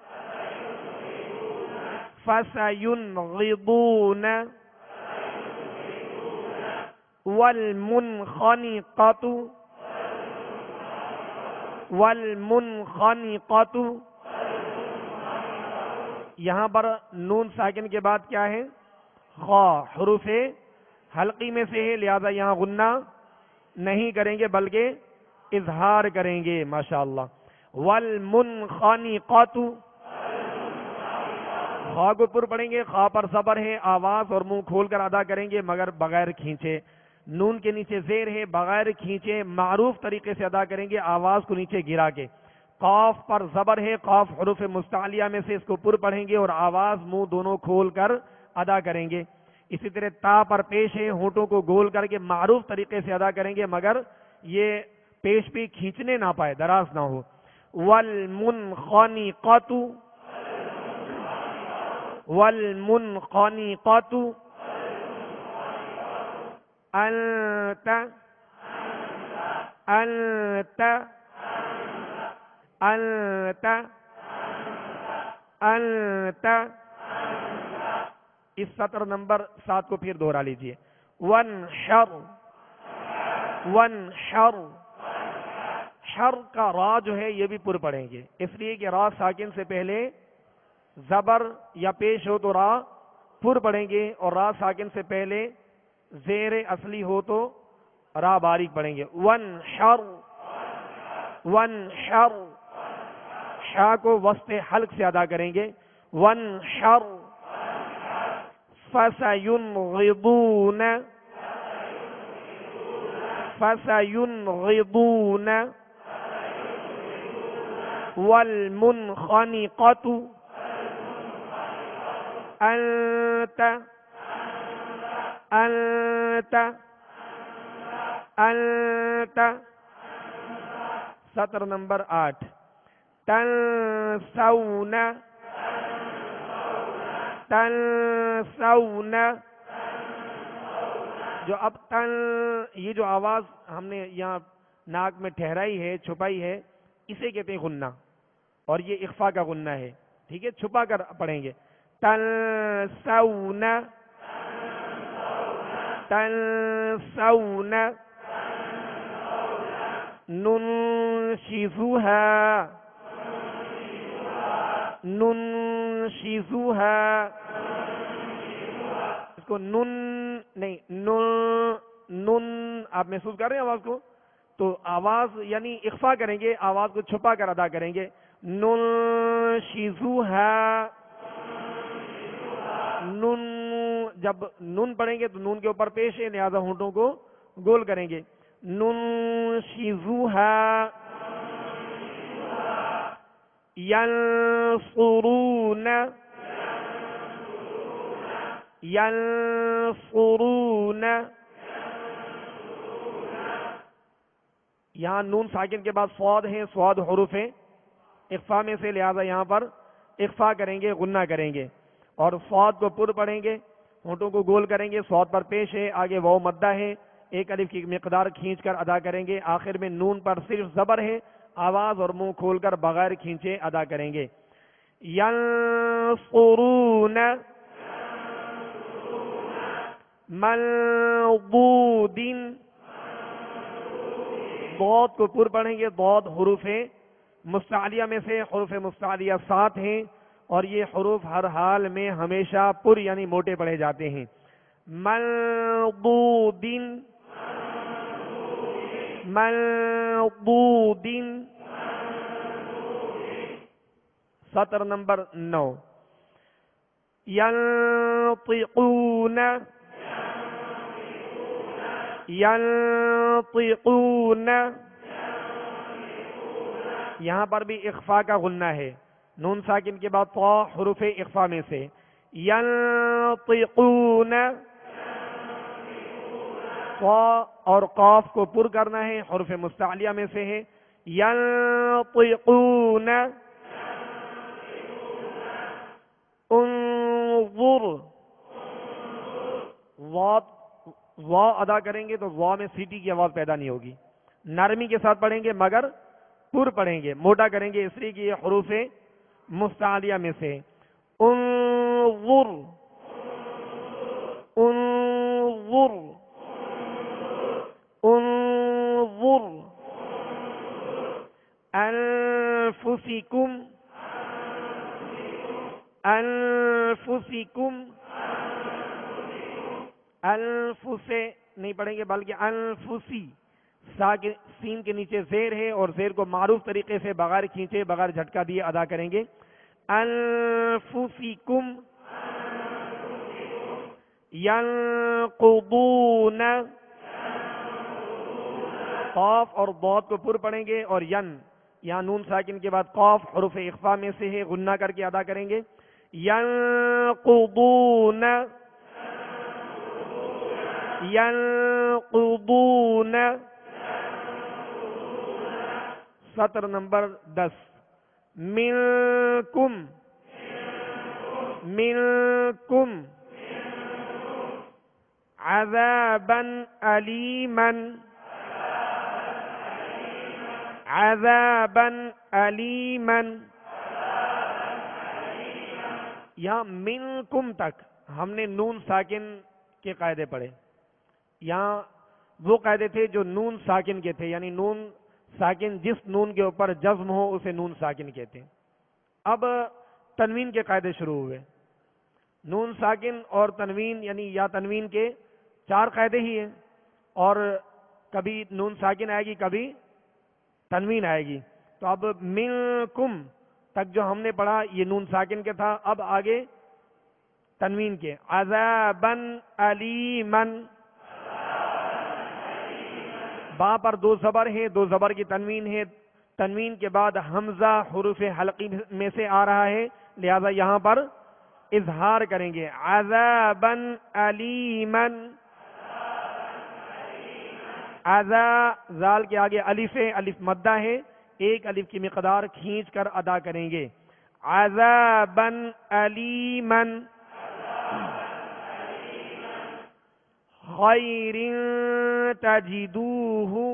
فسینغضون، والمنخنقۃ، والمنخنقۃ، یہاں پر نون ساکن کے بعد کیا ہے؟ خا، حروف حلقی میں سے ہے، لہذا یہاں غنہ نہیں کریں گے بلکہ اظہار کریں گے، ماشاءاللہ، والمنخنقۃ، خا کو پر پڑھیں گے، خا پر صبر ہے، آواز اور منہ کھول کر ادا کریں گے مگر بغیر کھینچے، نون کے نیچے زیر ہے، بغیر کھینچے معروف طریقے سے ادا کریں گے، آواز کو نیچے گرا کے، قاف پر زبر ہے، قاف حروف مستعلیہ میں سے، اس کو پر پڑھیں گے اور آواز منہ دونوں کھول کر ادا کریں گے، اسی طرح تا پر پیش ہے، ہونٹوں کو گول کر کے معروف طریقے سے ادا کریں گے مگر یہ پیش بھی کھینچنے نہ پائے، دراز نہ ہو، والمنخنقۃ، والمنخنقۃ، انت انت انت انت۔ اس سطر نمبر سات کو پھر دوہرا لیجئے، وانحر، وانحر، حر کا را جو ہے یہ بھی پر پڑھیں گے، اس لیے کہ را ساکن سے پہلے زبر یا پیش ہو تو را پر پڑھیں گے، اور را ساکن سے پہلے زیر اصلی ہو تو را باریک پڑھیں گے، وانحر، وانحر، حا کو وسط حلق سے ادا کریں گے، وانحر، فسینغضون، فسينغضون والمنخنقة أنت أنت أنت سطر نمبر آٹھ تنسون تنسون جو اب تن یہ جو آواز ہم نے یہاں ناک میں ٹھہرائی ہے چھپائی ہے اسے کہتے ہیں غنہ اور یہ اخفا کا غنہ ہے ٹھیک ہے چھپا کر پڑھیں گے تنسون تنسون ننشزها ننشزها اس کو نن نہیں نن نن آپ محسوس کر رہے ہیں آواز کو تو آواز یعنی اخفا کریں گے آواز کو چھپا کر ادا کریں گے ننشزها نن جب نون پڑھیں گے تو نون کے اوپر پیش ہے لہذا ہونٹوں کو گول کریں گے ننشزها ينصرون ينصرون یہاں نون ساکن کے بعد صاد ہیں صاد حروف ہیں اخفا میں سے لہذا یہاں پر اخفا کریں گے غنہ کریں گے اور صاد کو پر پڑھیں گے ہونٹوں کو گول کریں گے صاد پر پیش ہے آگے واو مدہ ہے ایک الف کی مقدار کھینچ کر ادا کریں گے آخر میں نون پر صرف زبر ہے آواز اور منہ کھول کر بغیر کھینچے ادا کریں گے ینصرون منضود ضاد کو پر پڑھیں گے ضاد حروف مستعلیہ میں سے حروف مستعلیہ سات ہیں اور یہ حروف ہر حال میں ہمیشہ پر یعنی موٹے پڑھے جاتے ہیں منضود منضود سطر نمبر نو ينطقون ينطقون یہاں پر بھی اخفا کا غنہ ہے نون ساکن کے بعد طا حروف اخفا میں سے ينطقون طا اور قاف کو پر کرنا ہے حروف مستعلیہ میں سے ہے ينطقون انظر وا ادا کریں گے تو وا میں سیٹی کی آواز پیدا نہیں ہوگی نرمی کے ساتھ پڑھیں گے مگر پر پڑھیں گے موٹا کریں گے اس لیے کہ یہ حروف مستعلیہ میں سے انظر انظر انظر انفسکم انفسکم انف سے نہیں پڑھیں گے بلکہ انفسی سین کے نیچے زیر ہے اور زیر کو معروف طریقے سے بغیر کھینچے بغیر جھٹکا دیے ادا کریں گے انفسکم ینقضون قاف اور ضاد کو پر پڑھیں گے اور ین یہاں نون ساکن کے بعد قاف حروف اخفا میں سے ہے غنہ کر کے ادا کریں گے ینقضون ینقضون سطر نمبر دس منکم منکم عذابا علیما عذابا علیما یہاں منکم تک ہم نے نون ساکن کے قاعدے پڑھے یہاں وہ قاعدے تھے جو نون ساکن کے تھے یعنی نون ساکن جس نون کے اوپر جزم ہو اسے نون ساکن کہتے ہیں اب تنوین کے قاعدے شروع ہوئے نون ساکن اور تنوین یعنی یا تنوین کے چار قاعدے ہی ہیں اور کبھی نون ساکن آئے گی کبھی تنوین آئے گی تو اب منکم تک جو ہم نے پڑھا یہ نون ساکن کے تھا اب آگے تنوین کے عذابا علیما با پر دو زبر ہیں، دو زبر کی تنوین ہے، تنوین کے بعد حمزہ حروف حلقی میں سے آ رہا ہے، لہذا یہاں پر اظہار کریں گے عذابا علیما، عذا زال کے آگے الف ہے، الف مدہ ہے، ایک الف کی مقدار کھینچ کر ادا کریں گے عذابا علیما خیر تجدوہ،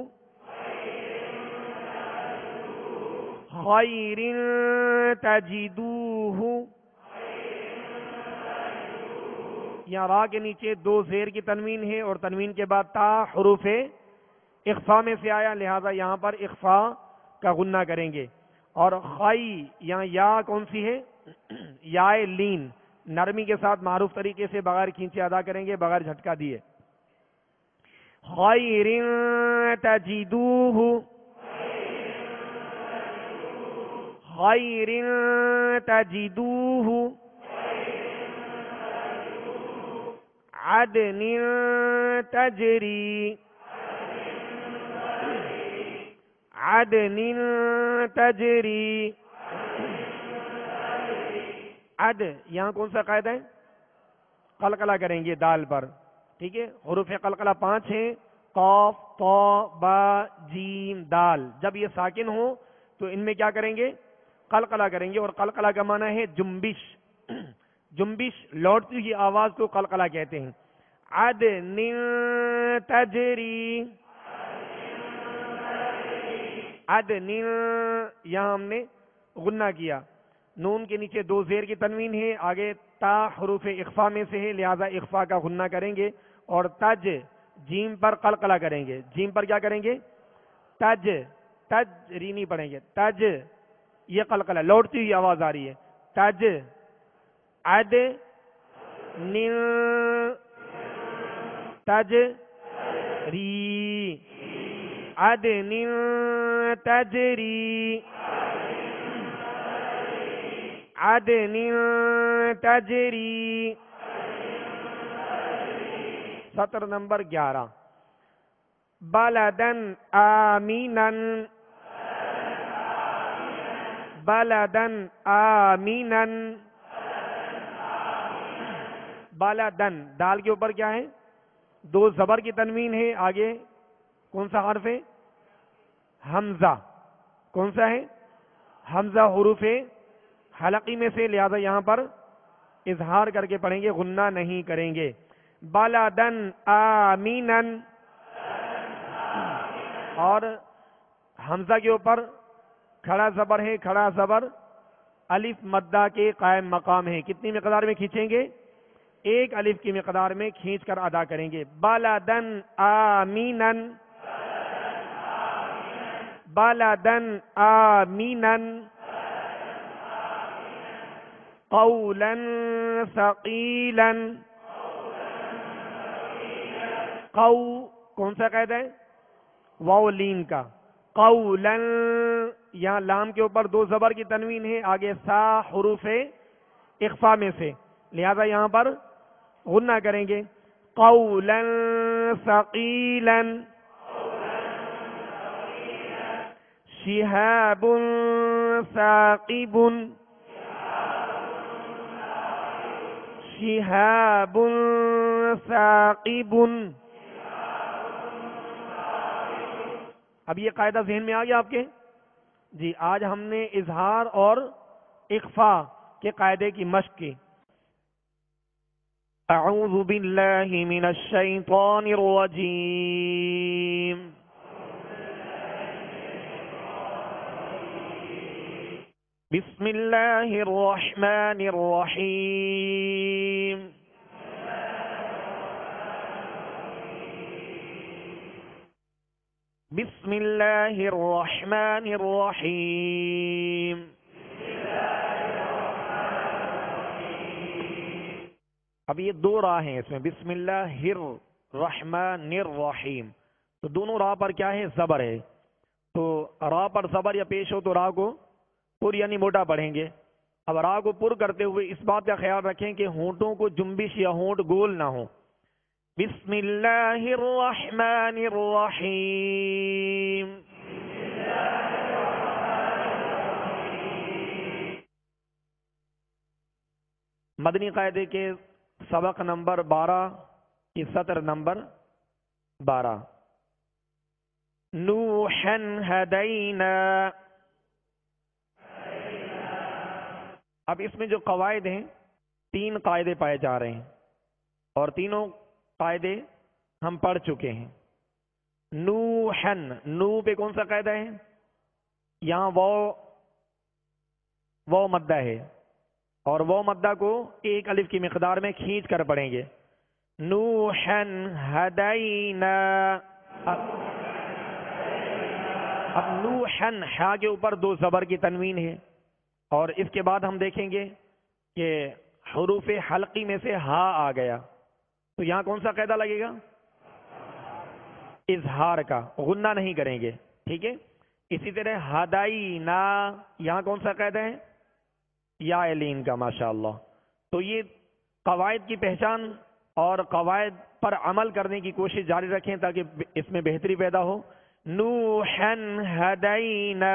خیر تجدوہ، یہاں را کے نیچے دو زیر کی تنوین ہے اور تنوین کے بعد تا حروف اخفا میں سے آیا، لہذا یہاں پر اخفا کا غنہ کریں گے. اور خائی یہاں یا کون سی ہے؟ یا لین، نرمی کے ساتھ معروف طریقے سے بغیر کھینچے ادا کریں گے، بغیر جھٹکا دیے. خیر تجدوہ، خیر تجدوہ، عدن تجری، عدن تجری، عد یہاں کون سا قاعدہ ہے؟ قلقلہ کریں گے دال پر، ٹھیک ہے. حروف قلقلہ پانچ ہیں، قاف، طا، با، جیم، دال. جب یہ ساکن ہو تو ان میں کیا کریں گے؟ قلقلہ کریں گے. اور قلقلہ کا معنی ہے جنبش، جنبش لوٹتی ہوئی آواز کو قلقلہ کہتے ہیں. عدن تجری، عدن یہاں ہم نے غنہ کیا، نون کے نیچے دو زیر کی تنوین ہے، آگے تا حروف اخفا میں سے ہے، لہذا اخفا کا غنہ کریں گے. اور تج جیم پر قلقلہ کریں گے. جیم پر کیا کریں گے؟ تج، تج ری نہیں پڑھیں گے، تج یہ قلقلہ لوٹتی ہوئی آواز آ رہی ہے. تج عد نل تج ری، عد نل تجری، عد نل تجری. سطر نمبر گیارہ. بلدن آمینن، بلدن آمینن، بلدن دال کے اوپر کیا ہے؟ دو زبر کی تنوین ہے، آگے کون سا حرف ہے؟ حمزہ. کون سا ہے؟ حمزہ حروف حلقی میں سے، لہذا یہاں پر اظہار کر کے پڑھیں گے، غنہ نہیں کریں گے. بلدن آمینن، اور حمزہ کے اوپر کھڑا زبر ہے، کھڑا زبر الف مدہ کے قائم مقام ہے. کتنی مقدار میں کھینچیں گے؟ ایک الف کی مقدار میں کھینچ کر ادا کریں گے. بلدن آمینن، بلدن آمینن، قولا ثقیلا. قو کون سا قید ہے؟ واو لین کا. قولا یہاں لام کے اوپر دو زبر کی تنوین ہے، آگے سا حروف اخفا میں سے، لہذا یہاں پر غنہ کریں گے. قولا ثقیلا، شہاب ثاقب، شہاب ثاقب. اب یہ قاعدہ ذہن میں آ گیا آپ کے؟ جی آج ہم نے اظہار اور اخفا کے قاعدے کی مشق کی. اعوذ باللہ من الشیطان الرجیم. بسم اللہ الرحمن الرحیم. بسم اللہ الرحمن الرحیم. اب یہ دو راہ ہیں اس میں، بسم اللہ الرحمن الرحیم، تو دونوں راہ پر کیا ہے؟ زبر ہے. تو راہ پر زبر یا پیش ہو تو راہ کو پر یعنی موٹا پڑھیں گے. اب راہ کو پر کرتے ہوئے اس بات کا خیال رکھیں کہ ہونٹوں کو جنبش یا ہونٹ گول نہ ہو. بسم اللہ الرحمن الرحیم. مدنی قاعدے کے سبق نمبر بارہ کی سطر نمبر بارہ. نوحا ہدینا. اب اس میں جو قواعد ہیں تین قاعدے پائے جا رہے ہیں اور تینوں قاعدے ہم پڑھ چکے ہیں. نوحا، نو پہ کون سا قاعدہ ہے؟ یہاں وہ وہ مدہ ہے اور وہ مدہ کو ایک الف کی مقدار میں کھینچ کر پڑھیں گے. نوحا ہدینا. اب نوحا ہا کے اوپر دو زبر کی تنوین ہے اور اس کے بعد ہم دیکھیں گے کہ حروف حلقی میں سے ہا آ گیا تو یہاں کون سا قاعدہ لگے گا؟ اظہار کا، غنہ نہیں کریں گے. ٹھیک ہے. اسی طرح ہدینا، یہاں کون سا قاعدہ ہے؟ یا الین کا. ماشاءاللہ. تو یہ قواعد کی پہچان اور قواعد پر عمل کرنے کی کوشش جاری رکھیں تاکہ اس میں بہتری پیدا ہو. نوحا ہدینا.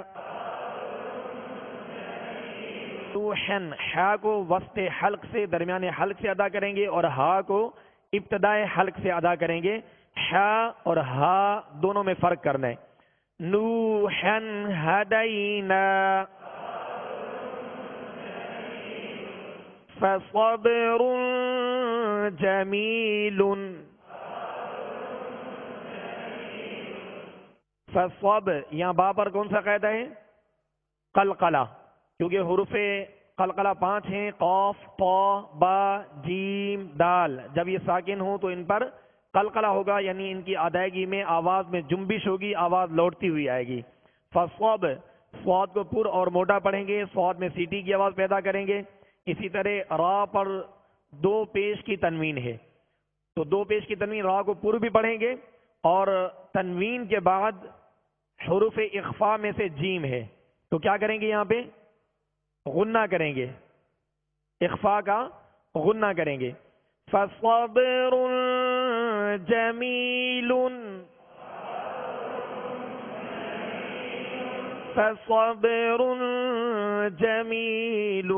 نوحا، ہا کو وسط حلق سے درمیان حلق سے ادا کریں گے اور ہا کو ابتدائے حلق سے ادا کریں گے. ہا اور ہا دونوں میں فرق کرنا ہے. نوحا ہدینا فصبر جمیل. فصب، یہاں با پر کون سا قاعدہ ہے؟ قلقلہ، کیونکہ حروف قلقلہ پانچ ہیں، قاف، طا، با، جیم، دال. جب یہ ساکن ہوں تو ان پر قلقلہ ہوگا، یعنی ان کی ادائیگی میں آواز میں جنبش ہوگی، آواز لوٹتی ہوئی آئے گی. فصب، صاد کو پر اور موٹا پڑھیں گے، صاد میں سیٹی کی آواز پیدا کریں گے. اسی طرح را پر دو پیش کی تنوین ہے تو دو پیش کی تنوین را کو پر بھی پڑھیں گے اور تنوین کے بعد حروف اخفاء میں سے جیم ہے تو کیا کریں گے؟ یہاں پہ غنہ کریں گے، اخفاء کا غنہ کریں گے. فصبر جمیل. فصبر جمیل.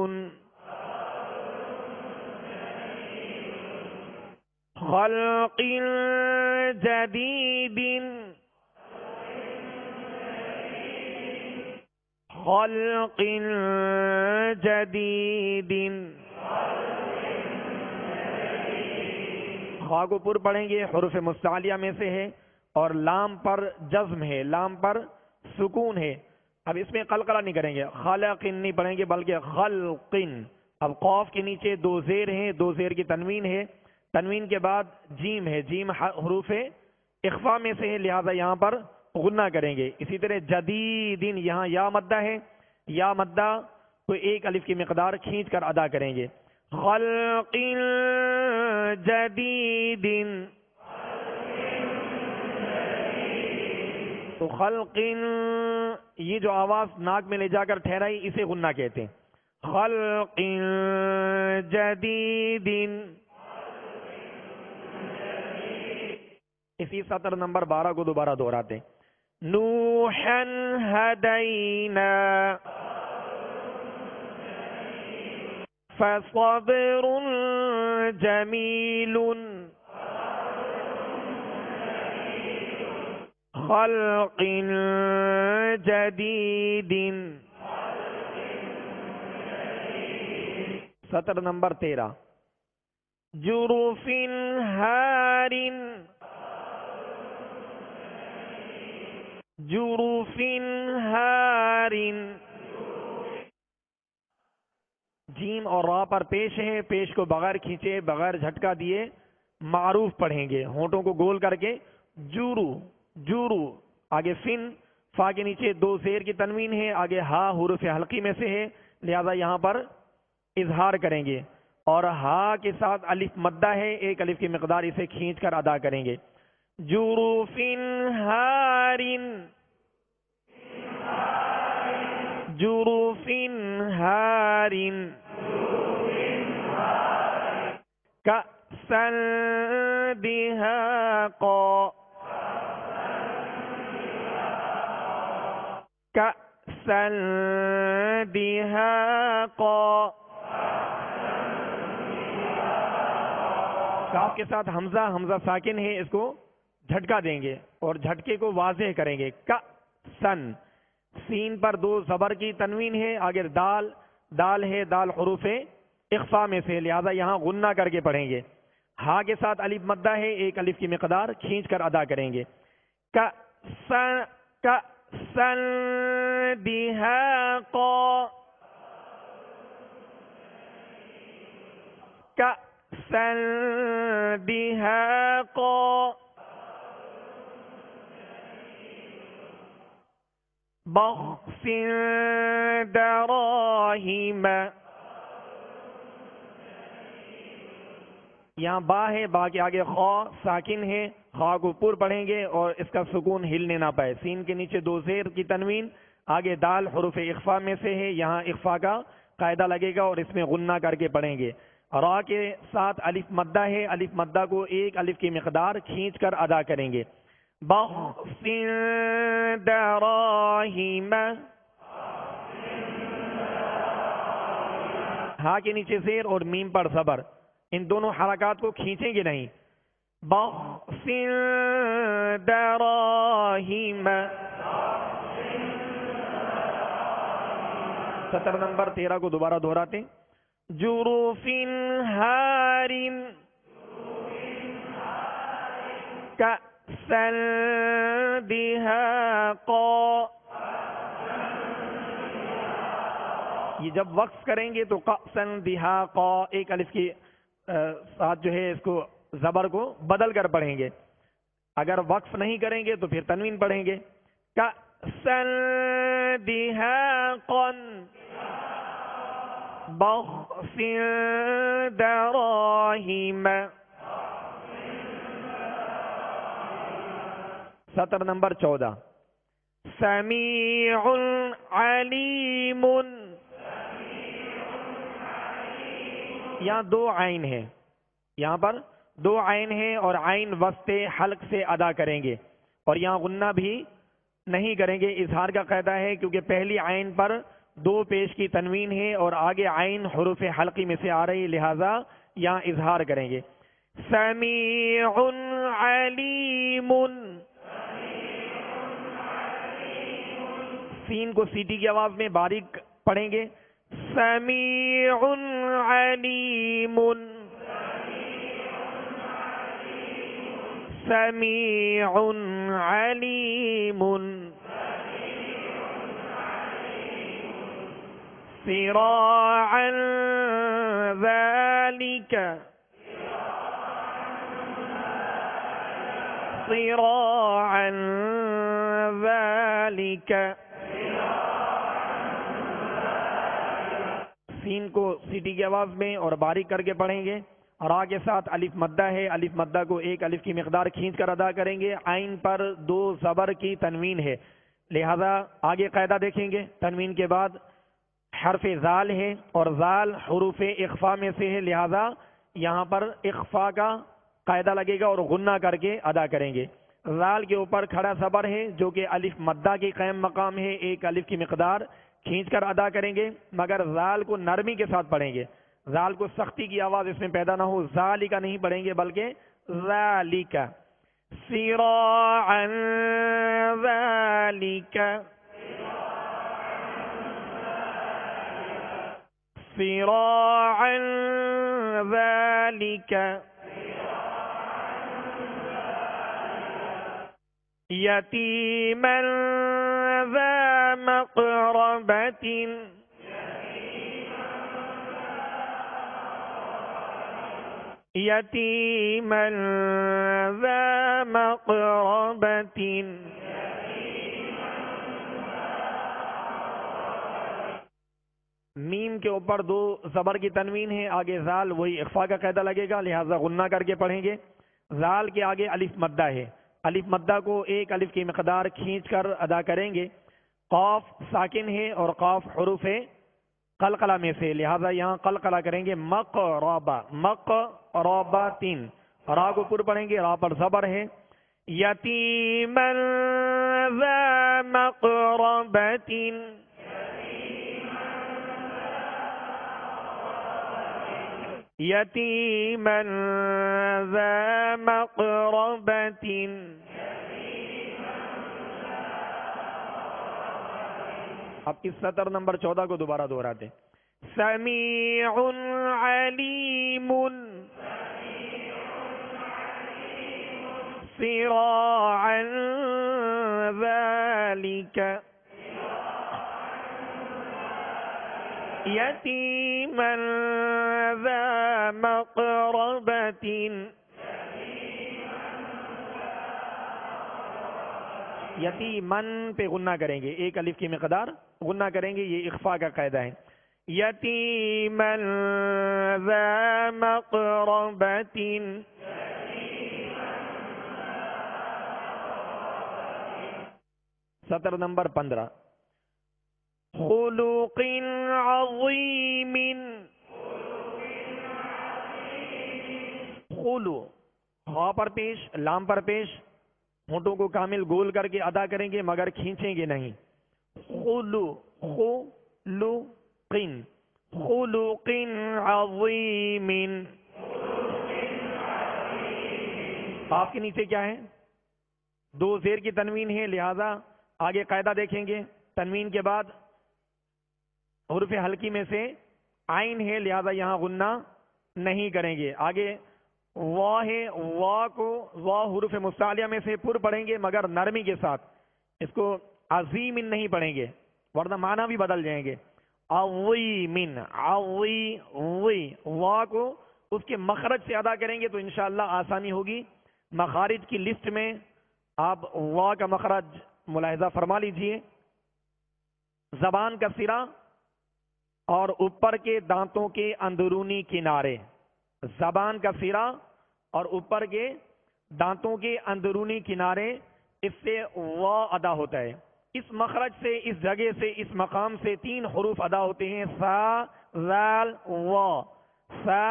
خلق جدید. خلق جدید. خا کو پر پڑھیں گے، حروف مستعلیہ میں سے ہے اور لام پر جزم ہے، لام پر سکون ہے. اب اس میں قلقلہ نہیں کریں گے، خلق نہیں پڑھیں گے بلکہ خلق. اب قاف کے نیچے دو زیر ہیں، دو زیر کی تنوین ہے، تنوین کے بعد جیم ہے، جیم حروف اخفاء میں سے ہے لہذا یہاں پر غنہ کریں گے. اسی طرح جدید، یہاں یا مدہ ہے، یا مدہ کو ایک الف کی مقدار کھینچ کر ادا کریں گے. خلق جدید. تو خلق، یہ جو آواز ناک میں لے جا کر ٹھہرائی اسے غنہ کہتے ہیں. خلق جدید. اسی سطر نمبر بارہ کو دوبارہ دہراتے ہیں. نوحا ہدینا فصبر جمیل. خلق جدید. سطر نمبر تیرہ. جرف ہار. جروف ہار. جیم اور را پر پیش ہے، پیش کو بغیر کھینچے بغیر جھٹکا دیے معروف پڑھیں گے، ہونٹوں کو گول کر کے. جورو، جورو. آگے فن، فا کے نیچے دو زیر کی تنوین ہے، آگے ہا حروف حلقی میں سے ہے لہذا یہاں پر اظہار کریں گے اور ہا کے ساتھ الف مدہ ہے، ایک الف کی مقدار اسے کھینچ کر ادا کریں گے. جروف ہار. جروف ہار. کا سن دهاقا كأسا دهاقا. کاف کے ساتھ حمزہ حمزہ ساکن ہے، اس کو جھٹکا دیں گے اور جھٹکے کو واضح کریں گے. کأسن. سین پر دو زبر کی تنوین ہے، آگے دال دال ہے، دال حروف اخفا میں سے، لہذا یہاں غنہ کر کے پڑھیں گے. ہا کے ساتھ الف مدہ ہے، ایک الف کی مقدار کھینچ کر ادا کریں گے. کأسن کأسن دہاقا کأسن دہاقا. بخس دراہم. یہاں با ہے، با کے آگے خا ساکن ہے، خا کو پر پڑھیں گے اور اس کا سکون ہلنے نہ پائے. سین کے نیچے دو زیر کی تنوین، آگے دال حروف اخفا میں سے ہے، یہاں اخفا کا قاعدہ لگے گا اور اس میں غنہ کر کے پڑھیں گے. را کے ساتھ الف مدہ ہے، الف مدہ کو ایک الف کی مقدار کھینچ کر ادا کریں گے. بخس دراہم. ہا کے نیچے زیر اور میم پر زبر، ان دونوں حرکات کو کھینچیں گے نہیں. بخس دراہم. سطر نمبر تیرہ کو دوبارہ دہراتے ہیں. جروف ہار کأسا دہاقا. یہ جب وقف کریں گے تو کأسا دہاقا ایک الف کی ساتھ جو ہے اس کو زبر کو بدل کر پڑھیں گے. اگر وقف نہیں کریں گے تو پھر تنوین پڑھیں گے. کأسا دہاقا بخس دراہم. سطر نمبر چودہ. سمیع علیم. یہاں دو عین ہے، یہاں پر دو عین ہے اور عین وسط حلق سے ادا کریں گے اور یہاں غنہ بھی نہیں کریں گے. اظہار کا قاعدہ ہے کیونکہ پہلی عین پر دو پیش کی تنوین ہے اور آگے عین حروف حلقی میں سے آ رہی، لہذا یہاں اظہار کریں گے. سمیع علیم. سین کو سیٹی کی آواز میں باریک پڑھیں گے. سمیع علیم. سمیع علیم. صراعا ذلك صراعا ذلك. سین کو سیٹی کی آواز میں اور باریک کر کے پڑھیں گے. را کے ساتھ الف مدہ ہے، الف مدہ کو ایک الف کی مقدار کھینچ کر ادا کریں گے. عین پر دو زبر کی تنوین ہے، لہذا آگے قاعدہ دیکھیں گے. تنوین کے بعد حرف زال ہے اور زال حروف اخفا میں سے ہے، لہذا یہاں پر اخفا کا قاعدہ لگے گا اور غنہ کر کے ادا کریں گے. زال کے اوپر کھڑا زبر ہے جو کہ الف مدہ کی قائم مقام ہے، ایک الف کی مقدار کھینچ کر ادا کریں گے، مگر زال کو نرمی کے ساتھ پڑھیں گے. زال کو سختی کی آواز اس میں پیدا نہ ہو، ذالک نہیں پڑھیں گے بلکہ ذالک. صراعا ذالک صراعا ذلك يتيما ذا مقربة يتيما ذا مقربة. میم کے اوپر دو زبر کی تنوین ہے، آگے زال وہی اخفا کا قاعدہ لگے گا، لہذا غنہ کر کے پڑھیں گے. زال کے آگے الف مدہ ہے، الف مدہ کو ایک الف کی مقدار کھینچ کر ادا کریں گے. قاف ساکن ہے اور قاف حروف قلقلہ میں سے، لہذا یہاں قلقلہ کریں گے مقربہ، مقربہ تین، را کو پر پڑھیں گے، را پر زبر ہے، یتیما ذا مقربۃ، یتیما ذا مقربۃ، اب اس سطر نمبر چودہ کو دوبارہ دہراتے ہیں، سمیع علیم صراعا ذلك یتیما ذا مقربۃ، یتیمن پہ غنہ کریں گے، ایک الف کی مقدار غنہ کریں گے، یہ اخفاء کا قاعدہ ہے، یتیما ذا مقربۃ، سطر نمبر پندرہ، خلق عظیم، خلو ہا پر پیش، لام پر پیش، ہونٹوں کو کامل گول کر کے ادا کریں گے مگر کھینچیں گے نہیں، خلو خلق خلق عظیم، آپ کے نیچے کیا ہے؟ دو زیر کی تنوین ہے، لہذا آگے قاعدہ دیکھیں گے، تنوین کے بعد حرف حلقی میں سے عین ہے، لہذا یہاں غنہ نہیں کریں گے، آگے وا ہے، وا کو وا حروف مستعلیہ میں سے پر پڑھیں گے مگر نرمی کے ساتھ، اس کو عظیم نہیں پڑھیں گے ورنہ معنی بھی بدل جائیں گے، عظیم عظی وی، وا کو اس کے مخرج سے ادا کریں گے تو انشاءاللہ آسانی ہوگی، مخارج کی لسٹ میں آپ وا کا مخرج ملاحظہ فرما لیجئے، زبان کا سرا اور اوپر کے دانتوں کے اندرونی کنارے، زبان کا سرا اور اوپر کے دانتوں کے اندرونی کنارے، اس سے وا ادا ہوتا ہے، اس مخرج سے، اس جگہ سے، اس مقام سے تین حروف ادا ہوتے ہیں، سا ذال وا، سا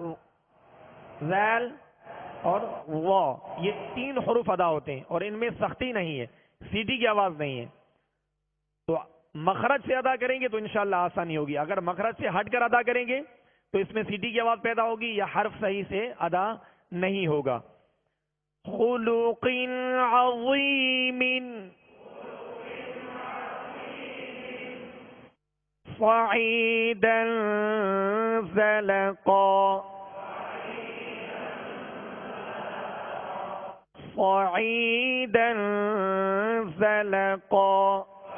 ذال اور وا، یہ تین حروف ادا ہوتے ہیں اور ان میں سختی نہیں ہے، سیٹی کی آواز نہیں ہے، تو مخرج سے ادا کریں گے تو انشاءاللہ آسانی ہوگی، اگر مخرج سے ہٹ کر ادا کریں گے تو اس میں سیٹی کی آواز پیدا ہوگی یا حرف صحیح سے ادا نہیں ہوگا، خلق عظیم صعیدا زلقا، صعیدا زلقا،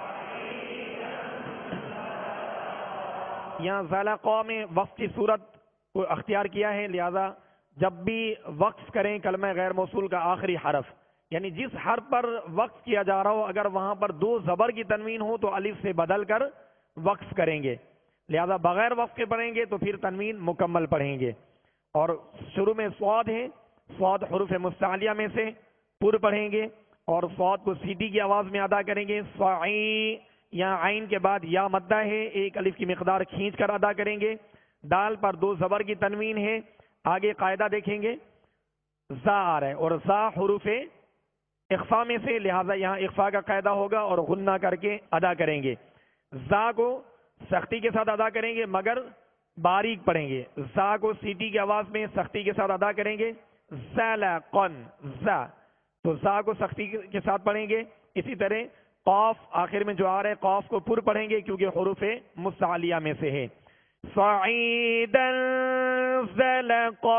یہاں زلقا میں وقف کی صورت کو اختیار کیا ہے، لہذا جب بھی وقف کریں کلمہ غیر موصول کا آخری حرف، یعنی جس حرف پر وقف کیا جا رہا ہو اگر وہاں پر دو زبر کی تنوین ہو تو الف سے بدل کر وقف کریں گے، لہذا بغیر وقف کے پڑھیں گے تو پھر تنوین مکمل پڑھیں گے، اور شروع میں صاد ہے، صاد حروف مستعلیہ میں سے پر پڑھیں گے اور صاد کو سیٹی کی آواز میں ادا کریں گے، صعی، یہاں عین کے بعد یا مدہ ہے، ایک الف کی مقدار کھینچ کر ادا کریں گے، دال پر دو زبر کی تنوین ہے، آگے قاعدہ دیکھیں گے، زا آ رہا ہے اور زا حروف اخفاء میں سے، لہذا یہاں اخفاء کا قاعدہ ہوگا اور غنہ کر کے ادا کریں گے، زا کو سختی کے ساتھ ادا کریں گے مگر باریک پڑھیں گے، زا کو سیٹی کی آواز میں سختی کے ساتھ ادا کریں گے، زلقن، زا تو زا کو سختی کے ساتھ پڑھیں گے، اسی طرح قاف آخر میں جو آ رہا ہے قاف کو پر پڑھیں گے کیونکہ حروف مستعلیہ میں سے ہے، صعیدا زلقا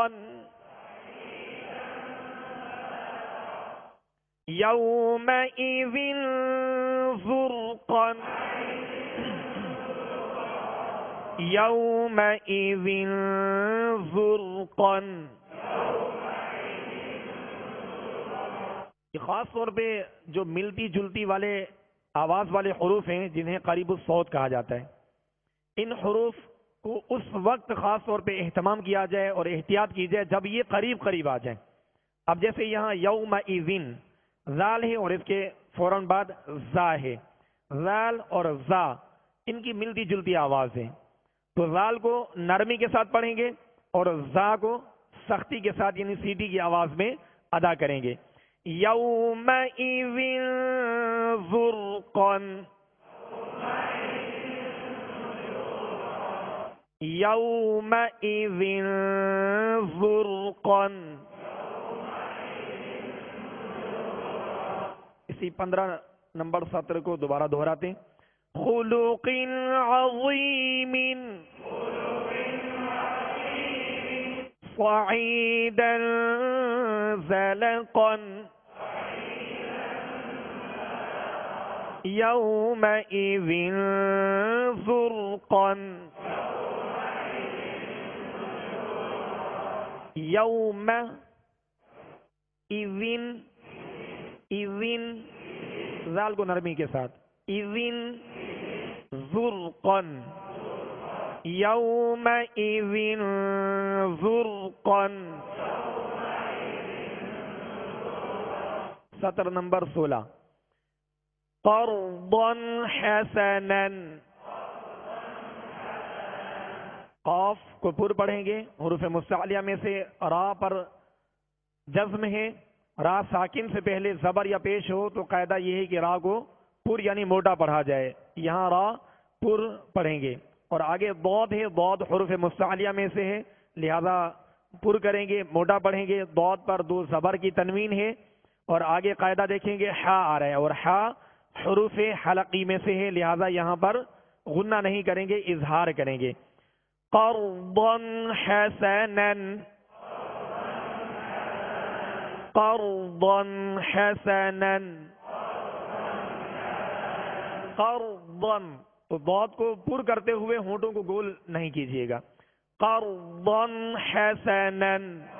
یومئذ زرقا، یومئذ زرقا، خاص طور پہ جو ملتی جلتی والے آواز والے حروف ہیں جنہیں قریب الصوت کہا جاتا ہے، ان حروف کو اس وقت خاص طور پہ اہتمام کیا جائے اور احتیاط کی جائے جب یہ قریب قریب آ جائیں، اب جیسے یہاں یومئذ زال ہے اور اس کے فوراً بعد زا ہے، زال اور زا ان کی ملتی جلتی آواز ہے، تو زال کو نرمی کے ساتھ پڑھیں گے اور زا کو سختی کے ساتھ یعنی سیٹی کی آواز میں ادا کریں گے. یومئذ زرقاً، یومئذ زرقاً. اسی پندرہ نمبر سطر کو دوبارہ دہراتے ہیں. خلق عظیم صعیدا زلقا یومئذ زرقا. یوم اذن، اذن زال کو نرمی کے ساتھ، اذن زرقا یومئذ زرقا. سطر نمبر سولہ. قرضا حسنا، قاف کو پر پڑھیں گے، حروف مستعلیہ میں سے را پر جزم ہے. را ساکن سے پہلے زبر یا پیش ہو تو قاعدہ یہ ہے کہ را کو پر یعنی موٹا پڑھا جائے. یہاں را پر پڑھیں گے اور آگے ضاد ہے، ضاد حروف مستعلیہ میں سے ہے لہذا پر کریں گے، موٹا پڑھیں گے. ضاد پر دو زبر کی تنوین ہے اور آگے قاعدہ دیکھیں گے ہا آ رہا ہے اور ہا حروف حلقی میں سے ہے لہذا یہاں پر غنہ نہیں کریں گے، اظہار کریں گے. قرضا حسنا، قرضا حسنا، قرضا. تو ضاد کو پر کرتے ہوئے ہونٹوں کو گول نہیں کیجیے گا. قرضا حسنا،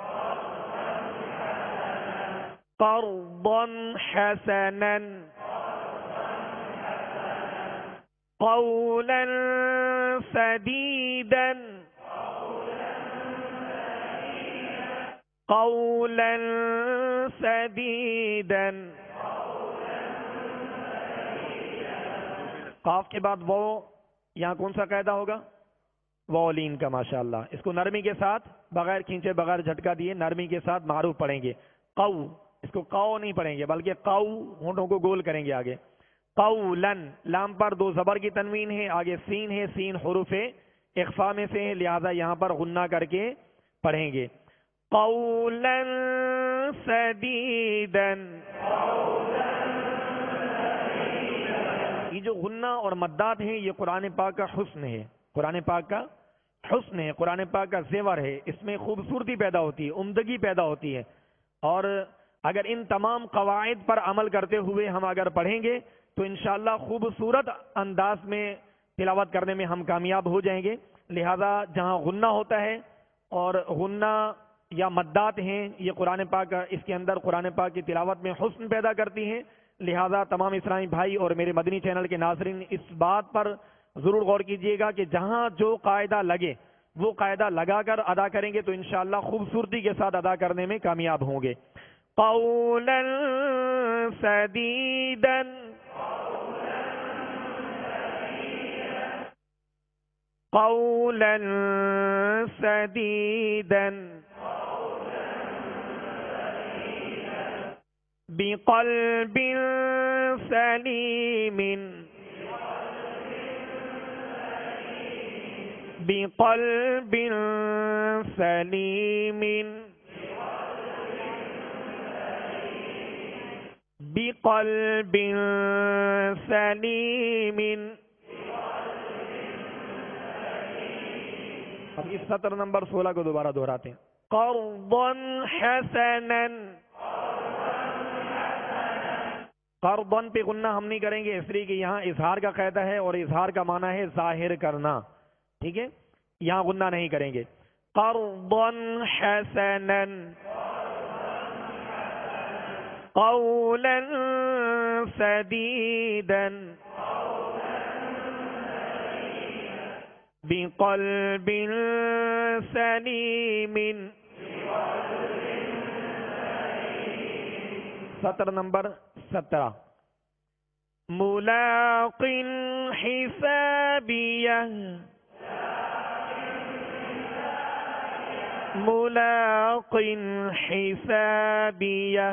قرضا حسنا. قولا سدیدا، قولا سدیدا. قاف کے بعد وہ یہاں کون سا قاعدہ ہوگا؟ وولین کا. ماشاءاللہ اس کو نرمی کے ساتھ بغیر کھینچے بغیر جھٹکا دیے نرمی کے ساتھ معروف پڑھیں گے. قو، اس کو قو نہیں پڑھیں گے بلکہ قو ہونٹوں کو گول کریں گے. آگے قولن، لام پر دو زبر کی تنوین ہے، آگے سین ہے، سین حروف اخفا میں سے ہے لہذا یہاں پر غنہ کر کے پڑھیں گے. قولا سدیدا. یہ جو غنہ اور مدات ہیں یہ قرآن پاک کا حسن ہے، قرآن پاک کا حسن ہے، قرآن پاک کا زیور ہے. اس میں خوبصورتی پیدا ہوتی ہے، عمدگی پیدا ہوتی ہے اور اگر ان تمام قواعد پر عمل کرتے ہوئے ہم اگر پڑھیں گے تو انشاءاللہ خوبصورت انداز میں تلاوت کرنے میں ہم کامیاب ہو جائیں گے. لہذا جہاں غنہ ہوتا ہے اور غنہ یا مدات ہیں یہ قرآن پاک اس کے اندر قرآن پاک کی تلاوت میں حسن پیدا کرتی ہیں. لہذا تمام اسلامی بھائی اور میرے مدنی چینل کے ناظرین اس بات پر ضرور غور کیجئے گا کہ جہاں جو قاعدہ لگے وہ قاعدہ لگا کر ادا کریں گے تو انشاءاللہ خوبصورتی کے ساتھ ادا کرنے میں کامیاب ہوں گے. قولا سدیدا، قولا سدیدا. بقلب سلیم، بقلب سلیم، بقلب سلیم. اب اس سطر نمبر سولہ کو دوبارہ دہراتے ہیں. قرضا حسنا، قرضاً پہ غنہ ہم نہیں کریں گے اس لیے کہ یہاں اظہار کا قاعدہ ہے اور اظہار کا معنی ہے ظاہر کرنا، ٹھیک ہے، یہاں غنہ نہیں کریں گے. قرضاً حسنا، قولا سدیدا، بقلب سلیم. سطر نمبر سترہ. ملاق حسابیہ، ملاق حسابیہ.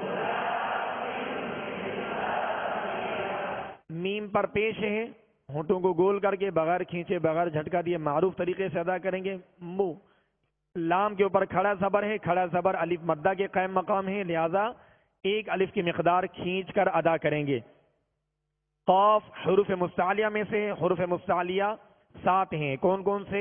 میم پر پیش ہے، ہونٹوں کو گول کر کے بغیر کھینچے بغیر جھٹکا دیے معروف طریقے سے ادا کریں گے. مو لام کے اوپر کھڑا زبر ہے، کھڑا زبر الف مدہ کے قائم مقام ہے، لہذا ایک الف کی مقدار کھینچ کر ادا کریں گے. قاف حروف مستعلیہ میں سے، حروف مستعلیہ سات ہیں، کون کون سے؟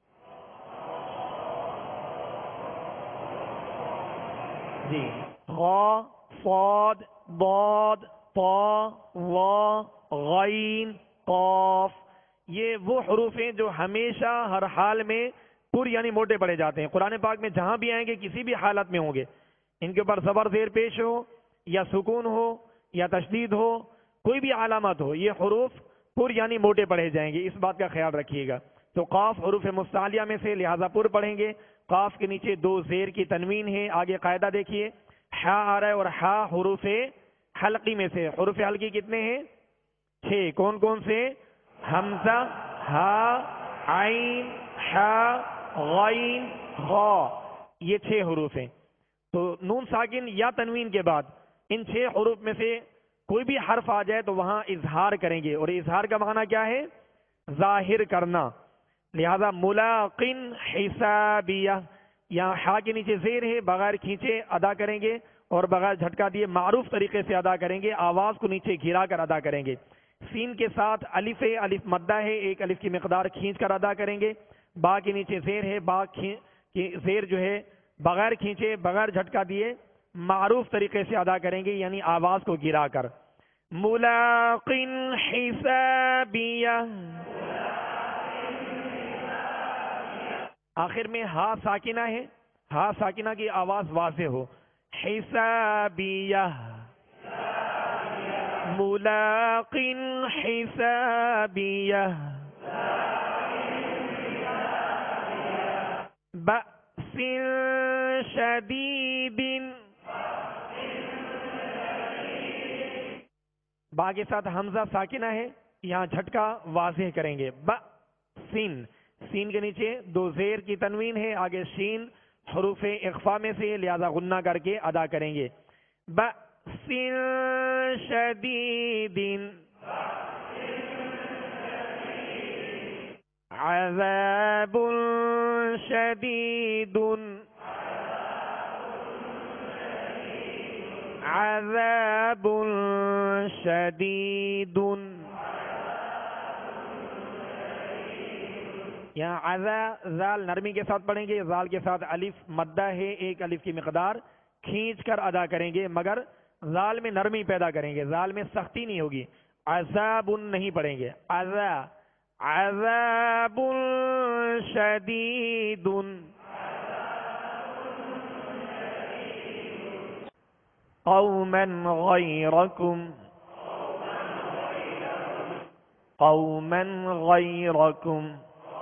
جی، غا، صاد، ضاد، طا، وا، غین، قاف. یہ وہ حروف ہیں جو ہمیشہ ہر حال میں پر یعنی موٹے پڑے جاتے ہیں. قرآن پاک میں جہاں بھی آئیں گے کسی بھی حالت میں ہوں گے، ان کے اوپر زبر زیر پیش ہو یا سکون ہو یا تشدید ہو، کوئی بھی علامت ہو، یہ حروف پر یعنی موٹے پڑھے جائیں گے، اس بات کا خیال رکھیے گا. تو قاف حروف مستعلیہ میں سے، لہذا پر پڑھیں گے. قاف کے نیچے دو زیر کی تنوین ہے. آگے قاعدہ دیکھیے، ہا آ رہا ہے اور ہا حروف حلقی میں سے. حروف حلقی کتنے ہیں؟ چھ. کون کون سے؟ حمزہ، ہا، عین، ہا، غین، غا. یہ چھ حروف ہیں. تو نون ساکن یا تنوین کے بعد ان چھ حروف میں سے کوئی بھی حرف آ جائے تو وہاں اظہار کریں گے، اور اظہار کا معنی کیا ہے؟ ظاہر کرنا. لہذا ملاقن حسابیہ، یہاں ہا کے نیچے زیر ہے، بغیر کھینچے ادا کریں گے اور بغیر جھٹکا دیے معروف طریقے سے ادا کریں گے. آواز کو نیچے گھرا کر ادا کریں گے. سین کے ساتھ الف ہے، الف مدہ ہے، ایک الف کی مقدار کھینچ کر ادا کریں گے. با کے نیچے زیر ہے، با کی زیر جو ہے بغیر کھینچے بغیر جھٹکا دیے معروف طریقے سے ادا کریں گے، یعنی آواز کو گرا کر. ملاقن حسابیہ. آخر میں ہا ساکنہ ہے، ہا ساکنہ کی آواز واضح ہو. حسابیہ، ملاقن حسابیہ. بأس شدید، با کے ساتھ حمزہ ساکنہ ہے، یہاں جھٹکا واضح کریں گے. ب سین، سین کے نیچے دو زیر کی تنوین ہے، آگے شین حروف اخفا میں سے، لہذا غنہ کر کے ادا کریں گے. بأس شدید، عذاب شدید، عذاب شدید. یہاں عذا زال نرمی کے ساتھ پڑھیں گے، زال کے ساتھ الف مدہ ہے، ایک الف کی مقدار کھینچ کر ادا کریں گے، مگر زال میں نرمی پیدا کریں گے، زال میں سختی نہیں ہوگی. عذاب نہیں پڑھیں گے. عذا، عذاب شدید. قوما غیرکم، قوما غیرکم.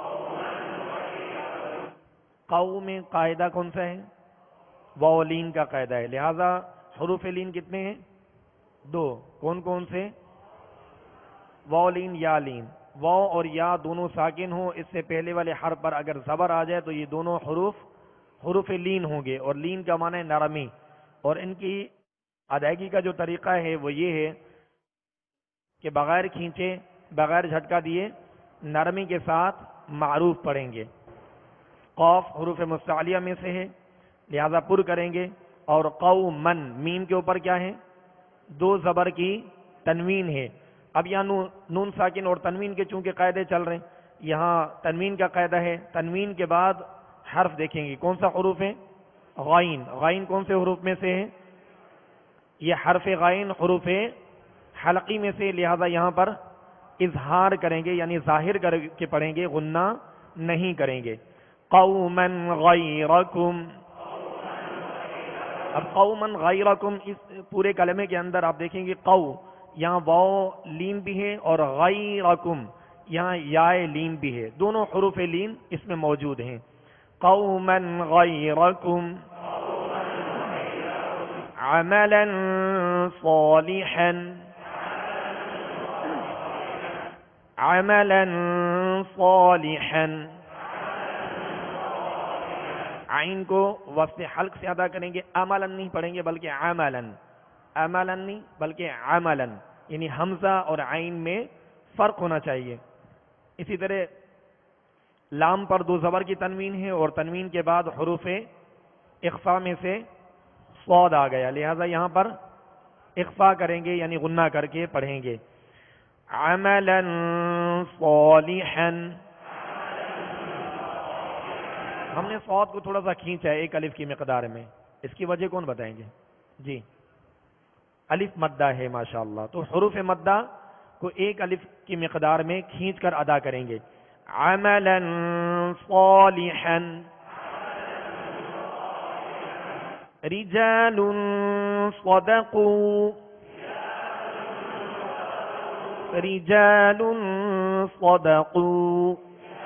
قوم میں قاعدہ کون سا ہے؟ واو لین کا قاعدہ ہے، لہذا حروف لین کتنے ہیں؟ دو. کون کون سے؟ واو لین، یا لین. واو اور یا دونوں ساکن ہوں، اس سے پہلے والے حرف پر اگر زبر آ جائے تو یہ دونوں حروف حروف لین ہوں گے، اور لین کا معنی ہے نرمی. اور ان کی ادائیگی کا جو طریقہ ہے وہ یہ ہے کہ بغیر کھینچے بغیر جھٹکا دیے نرمی کے ساتھ معروف پڑھیں گے. قاف حروف مستعلیہ میں سے ہے، لہذا پر کریں گے. اور قومن، میم کے اوپر کیا ہے؟ دو زبر کی تنوین ہے. اب یہاں نون ساکن اور تنوین کے چونکہ قاعدے چل رہے ہیں، یہاں تنوین کا قاعدہ ہے. تنوین کے بعد حرف دیکھیں گے کون سا حروف ہے؟ غائن. غائن کون سے حروف میں سے ہے؟ یہ حرف غائن حروف حلقی میں سے، لہذا یہاں پر اظہار کریں گے، یعنی ظاہر کر کے پڑھیں گے، غنہ نہیں کریں گے. قوما غیرکم. اب قوما غیرکم اس پورے کلمے کے اندر آپ دیکھیں گے قو یہاں واو لین بھی ہے اور غیرکم یہاں یا لین بھی ہے، دونوں حروف لین اس میں موجود ہیں. قوما غیرکم عملا صالحا، عملا صالحا. عین کو وصل حلق سے ادا کریں گے، عملن نہیں پڑھیں گے بلکہ عملن، عملن نہیں بلکہ عملن، یعنی حمزہ اور عین میں فرق ہونا چاہیے۔ اسی طرح لام پر دو زبر کی تنوین ہے اور تنوین کے بعد حروف اخفا میں سے صاد آ گیا، لہذا یہاں پر اخفا کریں گے یعنی غنہ کر کے پڑھیں گے۔ عملا صالحا، ہم نے صاد کو تھوڑا سا کھینچا ہے ایک الف کی مقدار میں، اس کی وجہ کون بتائیں گے؟ جی الف مدہ ہے ماشاءاللہ، تو حروف مدہ کو ایک الف کی مقدار میں کھینچ کر ادا کریں گے۔ عملا صالحا، رجال صدقوا، رجال صدقوا،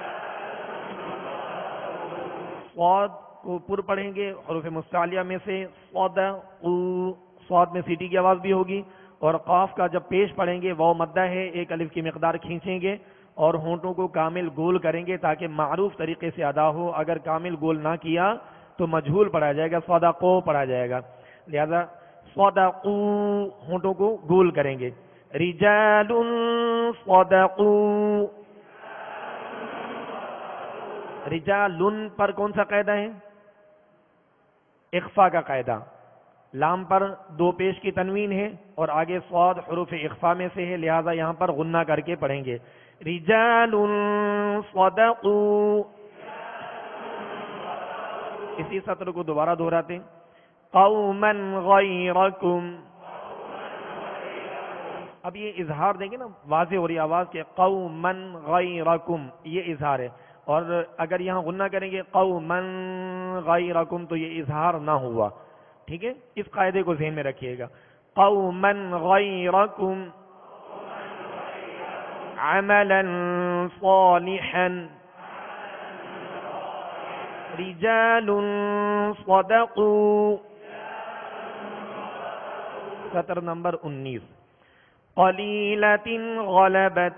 صاد کو پر پڑھیں گے حروف مستعلیہ میں سے، صدقوا، صاد میں سیٹی کی آواز بھی ہوگی، اور قاف کا جب پیش پڑھیں گے وہ مدہ ہے، ایک الف کی مقدار کھینچیں گے اور ہونٹوں کو کامل گول کریں گے تاکہ معروف طریقے سے ادا ہو۔ اگر کامل گول نہ کیا تو مجہول پڑھا جائے گا، صدقوا پڑھا جائے گا، لہذا صدقوا ہونٹوں کو گول کریں گے۔ رجال صدقوا، رجال پر کون سا قاعدہ ہے؟ اخفا کا قاعدہ، لام پر دو پیش کی تنوین ہے اور آگے صاد حروف اخفا میں سے ہے، لہذا یہاں پر غنہ کر کے پڑھیں گے۔ رجال صدقوا، اسی سطر کو دوبارہ دہراتے ہیں۔ قوما غیرکم، اب یہ اظہار دیں گے نا، واضح ہو رہی آواز کہ قوما غیرکم، یہ اظہار ہے، اور اگر یہاں غنہ کریں گے قوما غیرکم تو یہ اظہار نہ ہوا، ٹھیک ہے، اس قاعدے کو ذہن میں رکھیے گا۔ قوما غیرکم عملا صالحا رجال صدقوا، سطر نمبر انیس۔ قلیلۃ غلبت،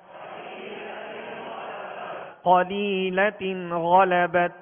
قلیلۃ غلبت،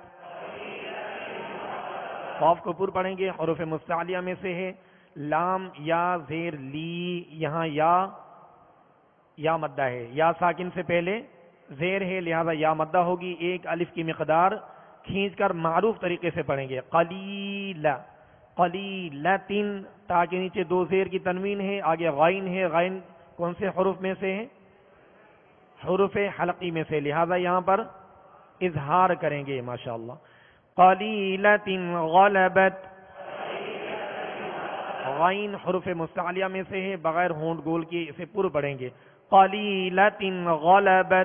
قاف کو پر پڑھیں گے حروف مستعلیہ میں سے ہے، لام یا زیر لی، یہاں یا یا مدہ ہے، یا ساکن سے پہلے زیر ہے لہذا یا مدہ ہوگی، ایک الف کی مقدار کھینچ کر معروف طریقے سے پڑھیں گے۔ قلیل، قلیلۃ، تا کے نیچے دو زیر کی تنوین ہے، آگے غین ہے، غین کون سے حروف میں سے ہے؟ حروف حلقی میں سے، لہذا یہاں پر اظہار کریں گے ماشاءاللہ۔ قلیلۃ غلبت، غین حروف مستعلیہ میں سے ہے، بغیر ہونٹ گول کی اسے پر پڑھیں گے۔ قلیلۃ غلبت،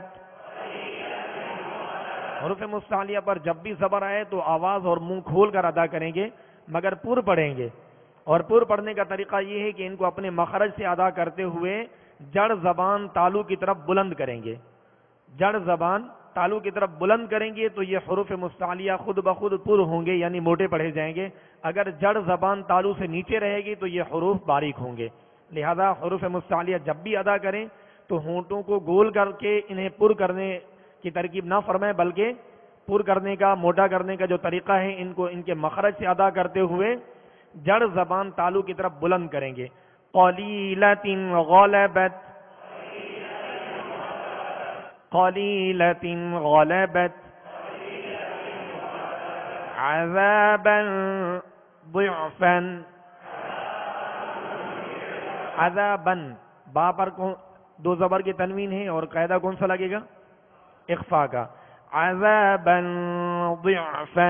حروف مستعلیہ پر جب بھی زبر آئے تو آواز اور منہ کھول کر ادا کریں گے مگر پر پڑھیں گے، اور پر پڑھنے کا طریقہ یہ ہے کہ ان کو اپنے مخرج سے ادا کرتے ہوئے جڑ زبان تالو کی طرف بلند کریں گے، جڑ زبان تالو کی طرف بلند کریں گے تو یہ حروف مستعلیہ خود بخود پر ہوں گے یعنی موٹے پڑھے جائیں گے، اگر جڑ زبان تالو سے نیچے رہے گی تو یہ حروف باریک ہوں گے، لہذا حروف مستعلیہ جب بھی ادا کریں تو ہونٹوں کو گول کر کے انہیں پر کرنے کی ترکیب نہ فرمائیں بلکہ پر کرنے کا، موٹا کرنے کا جو طریقہ ہے ان کو ان کے مخرج سے ادا کرتے ہوئے جڑ زبان تالو کی طرف بلند کریں گے۔ قلیلۃ غلبت، قلیلۃ غلبت عذابا ضعفا، عذابا با پر دو زبر کی تنوین ہے اور قاعدہ کون سا لگے گا؟ اخفا کا۔ عذابا ضعفا،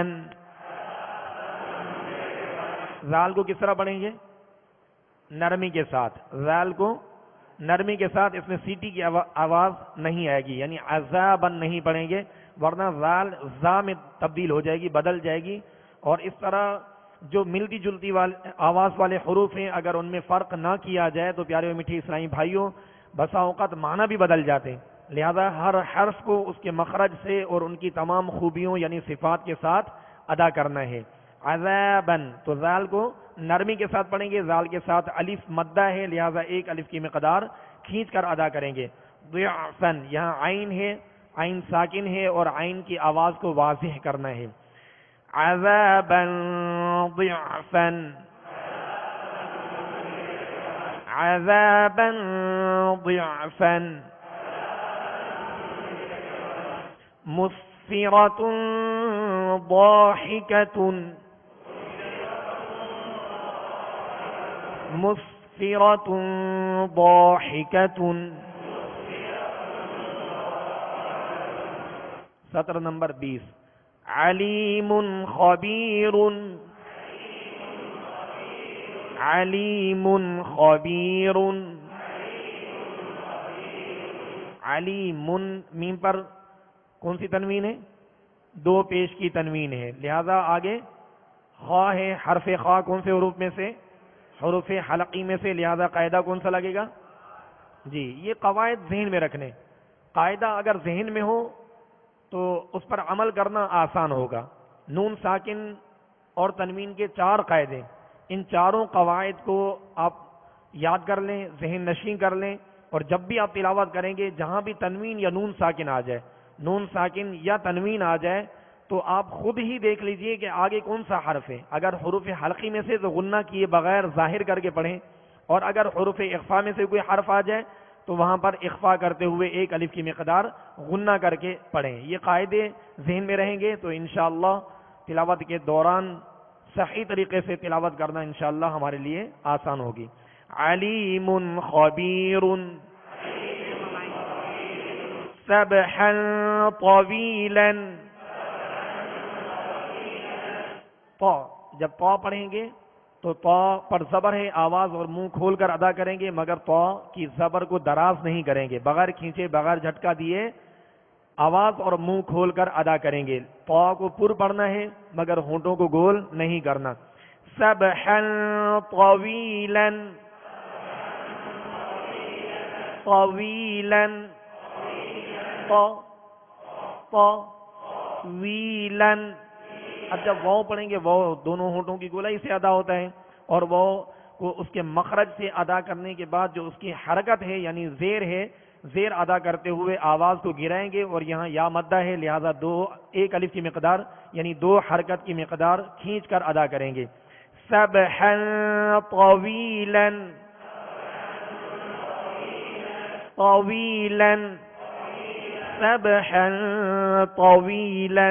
زال کو کس طرح پڑھیں گے؟ نرمی کے ساتھ، زال کو نرمی کے ساتھ، اس میں سیٹی کی آواز نہیں آئے گی، یعنی عذابا نہیں پڑھیں گے ورنہ زال زا میں تبدیل ہو جائے گی، بدل جائے گی، اور اس طرح جو ملتی جلتی آواز والے حروف ہیں اگر ان میں فرق نہ کیا جائے تو پیارے میٹھے اسلامی بھائیوں بسا اوقات معنی بھی بدل جاتے ہیں، لہذا ہر حرف کو اس کے مخرج سے اور ان کی تمام خوبیوں یعنی صفات کے ساتھ ادا کرنا ہے۔ عذابا تو زال کو نرمی کے ساتھ پڑھیں گے، زال کے ساتھ الف مدہ ہے لہذا ایک الف کی مقدار کھینچ کر ادا کریں گے۔ ضعفا یہاں عین ہے، عین ساکن ہے اور عین کی آواز کو واضح کرنا ہے۔ عذابا ضعفا عذابا ضعفا مسفرة ضاحكة مسفرة ضاحكة. سطر نمبر بیس. علیم خبیر علیم خبیر. علیم میم پر کون سی تنوین ہے؟ دو پیش کی تنوین ہے، لہذا آگے خا ہے. حرف خا کون سے حروف میں سے؟ حروف حلقی میں سے، لہذا قاعدہ کون سا لگے گا؟ جی یہ قواعد ذہن میں رکھنے. قاعدہ اگر ذہن میں ہو تو اس پر عمل کرنا آسان ہوگا. نون ساکن اور تنوین کے چار قاعدے، ان چاروں قواعد کو آپ یاد کر لیں، ذہن نشین کر لیں، اور جب بھی آپ تلاوت کریں گے جہاں بھی تنوین یا نون ساکن آ جائے، نون ساکن یا تنوین آ جائے، تو آپ خود ہی دیکھ لیجئے کہ آگے کون سا حرف ہے. اگر حروف حلقی میں سے تو غنہ کیے بغیر ظاہر کر کے پڑھیں، اور اگر حروف اخفا میں سے کوئی حرف آ جائے تو وہاں پر اخفا کرتے ہوئے ایک الف کی مقدار غنہ کر کے پڑھیں. یہ قاعدے ذہن میں رہیں گے تو انشاءاللہ تلاوت کے دوران صحیح طریقے سے تلاوت کرنا انشاءاللہ ہمارے لیے آسان ہوگی. علیم خبیر سبحا طویلا. تو جب تو پڑھیں گے تو تو پر زبر ہے، آواز اور منہ کھول کر ادا کریں گے، مگر تو کی زبر کو دراز نہیں کریں گے، بغیر کھینچے بغیر جھٹکا دیے آواز اور منہ کھول کر ادا کریں گے. تو کو پر پڑھنا ہے مگر ہونٹوں کو گول نہیں کرنا. سبحا طویلا طویلا تو تو ویلا. اب جب واو پڑھیں گے، واو دونوں ہونٹوں کی گولائی سے ادا ہوتا ہے، اور واو کو اس کے مخرج سے ادا کرنے کے بعد جو اس کی حرکت ہے یعنی زیر ہے، زیر ادا کرتے ہوئے آواز کو گرائیں گے، اور یہاں یا مدہ ہے لہذا دو ایک الف کی مقدار یعنی دو حرکت کی مقدار کھینچ کر ادا کریں گے. سبحا طویلا طویلا سبحا طویلا.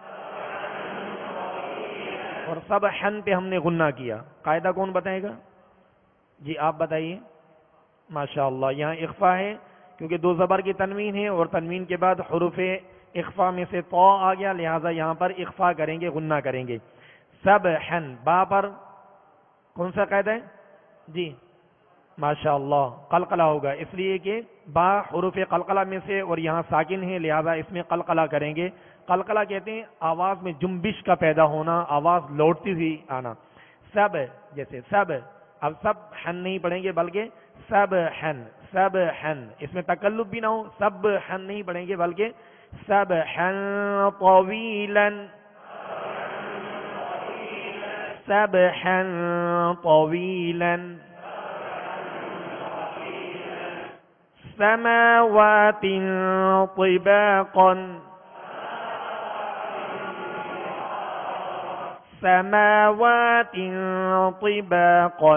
اور سبحن پہ ہم نے غنہ کیا. قاعدہ کون بتائے گا؟ جی آپ بتائیے. ماشاءاللہ یہاں اخفا ہے کیونکہ دو زبر کی تنوین ہے، اور تنوین کے بعد حروف اخفا میں سے تو آ گیا، لہذا یہاں پر اخفا کریں گے، غنہ کریں گے. سبحن با پر کون سا قاعدہ ہے؟ جی ماشاءاللہ قلقلہ ہوگا، اس لیے کہ با حروف قلقلہ میں سے اور یہاں ساکن ہے، لہذا اس میں قلقلہ کریں گے. قلقلہ کہتے ہیں آواز میں جنبش کا پیدا ہونا، آواز لوٹتی ہوئی آنا. سب جیسے سب، اب سب ہن نہیں پڑھیں گے بلکہ سب ہن سب ہن، اس میں تکلف بھی نہ ہو. سب ہن نہیں پڑھیں گے بلکہ سب ہن طویلا سب ہن طویلا. سماوات طباقا سماوات طباقا.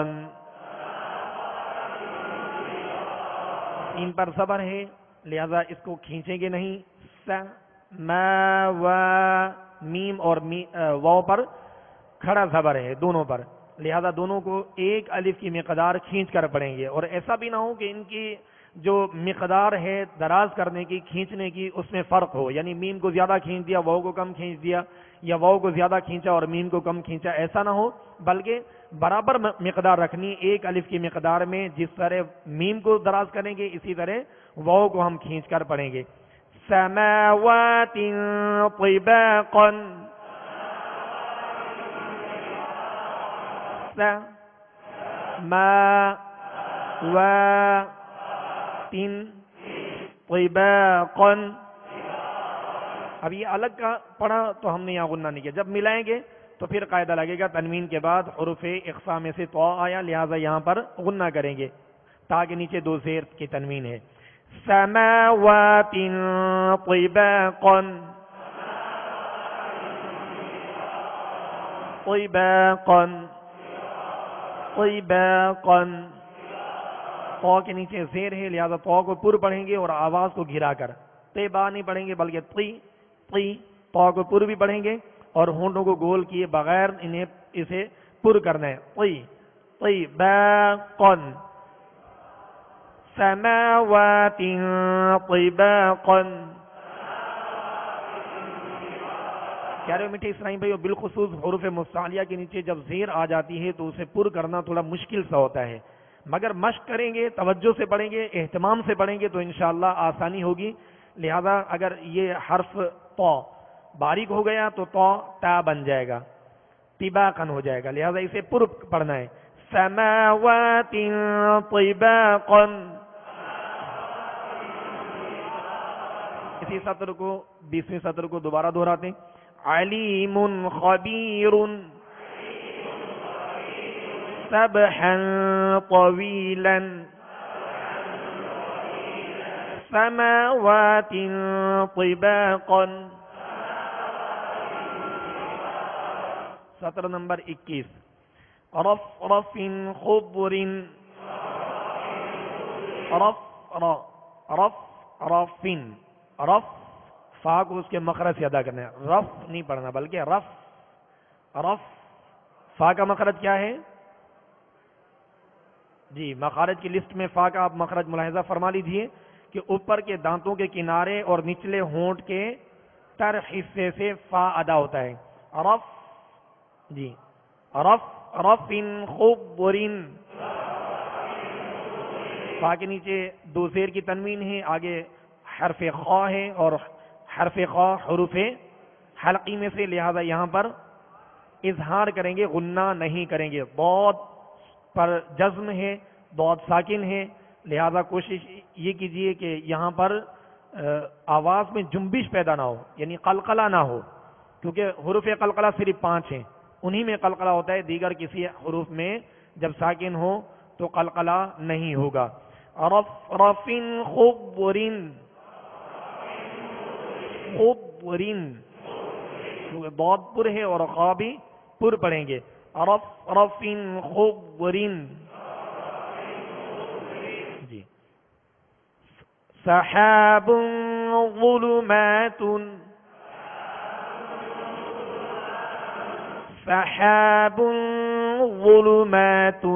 ان پر صبر ہے لہذا اس کو کھینچیں گے نہیں. سما و میم اور واو پر کھڑا زبر ہے دونوں پر، لہذا دونوں کو ایک الف کی مقدار کھینچ کر پڑھیں گے. اور ایسا بھی نہ ہو کہ ان کی جو مقدار ہے دراز کرنے کی کھینچنے کی اس میں فرق ہو، یعنی میم کو زیادہ کھینچ دیا واو کو کم کھینچ دیا، یا واو کو زیادہ کھینچا اور میم کو کم کھینچا، ایسا نہ ہو، بلکہ برابر مقدار رکھنی. ایک الف کی مقدار میں جس طرح میم کو دراز کریں گے اسی طرح واو کو ہم کھینچ کر پڑھیں گے. سماوات طباقا سماوات طباقا. اب یہ الگ کا پڑھا تو ہم نے یہاں غنہ نہیں کیا، جب ملائیں گے تو پھر قاعدہ لگے گا. تنوین کے بعد حروف اخفا میں سے تو آیا لہذا یہاں پر غنہ کریں گے، تاکہ نیچے دو زیر کی تنوین ہے. سماوات طباقا طباقا طباقا. تو کے نیچے زیر ہے لہذا تو کو پر پڑھیں گے اور آواز کو گھرا کر. طیبا نہیں پڑھیں گے بلکہ طی طی. تو کو پر بھی پڑھیں گے اور ہونٹوں کو گول کیے بغیر انہیں اسے پر کرنا ہے. طی طباقا سماوات طباقا. پیارے میٹھے اسلامی بھائیو، بالخصوص حروف مستعلیہ کے نیچے جب زیر آ جاتی ہے تو اسے پر کرنا تھوڑا مشکل سا ہوتا ہے، مگر مشق کریں گے، توجہ سے پڑھیں گے، اہتمام سے پڑھیں گے تو انشاءاللہ آسانی ہوگی. لہذا اگر یہ حرف تو باریک ہو گیا تو تو تا بن جائے گا، طباقا ہو جائے گا، لہذا اسے پر پڑھنا ہے. سماوات طباقا. اسی سطر کو بیسویں سطر کو دوبارہ دہراتے ہیں. علیم خبیر سبحا طویلا سماوات طباقا. سطر نمبر اکیس. رف رف خضر رف رف رف رف. فا کو اس کے مخرج سے ادا کرنا ہے، رف نہیں پڑھنا بلکہ رف رف. فا کا مخرج کیا ہے؟ جی مخارج کی لسٹ میں فا کا آپ مخرج ملاحظہ فرما لیجئے کہ اوپر کے دانتوں کے کنارے اور نچلے ہونٹ کے تر حصے سے فا ادا ہوتا ہے. رف جی رف رف خضر. فا کے نیچے دو زیر کی تنوین ہے، آگے حرف خا ہے اور حرف خا حروف حلقی میں سے، لہذا یہاں پر اظہار کریں گے، غنہ نہیں کریں گے. ضاد پر جزم ہے، ضاد ساکن ہے، لہذا کوشش یہ کیجئے کہ یہاں پر آواز میں جنبش پیدا نہ ہو، یعنی قلقلہ نہ ہو، کیونکہ حروف قلقلہ صرف پانچ ہیں، انہی میں قلقلہ ہوتا ہے، دیگر کسی حروف میں جب ساکن ہو تو قلقلہ نہیں ہوگا. رف رف خضر خضر. ضاد پر ہے اور خا بھی پر پڑھیں گے. رف رف خضر. جی سحاب ظلمات سحاب ظلمات.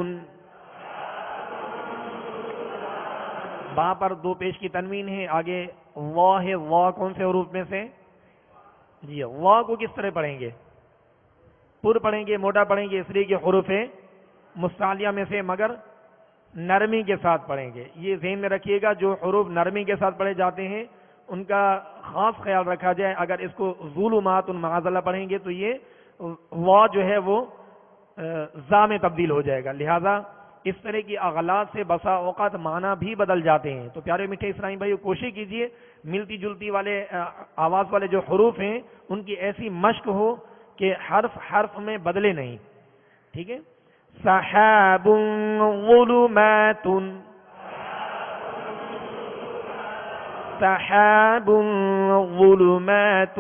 با پر دو پیش کی تنوین ہے، آگے وا ہے. وا کون سے حروف میں سے؟ جی وا کو کس طرح پڑھیں گے؟ پر پڑھیں گے، موٹا پڑھیں گے، اس لیے کہ حروف مستعلیہ میں سے، مگر نرمی کے ساتھ پڑھیں گے. یہ ذہن میں رکھیے گا، جو حروف نرمی کے ساتھ پڑھے جاتے ہیں ان کا خاص خیال رکھا جائے. اگر اس کو ظلمات معاذ اللہ پڑھیں گے تو یہ وا جو ہے وہ زا میں تبدیل ہو جائے گا، لہذا اس طرح کی اغلاط سے بسا اوقات معنی بھی بدل جاتے ہیں. تو پیارے میٹھے اسلامی بھائیو، کوشش کیجئے ملتی جلتی والے آواز والے جو حروف ہیں ان کی ایسی مشق ہو کہ حرف حرف میں بدلے نہیں. ٹھیک ہے. سحاب ظلمات سحاب ظلمات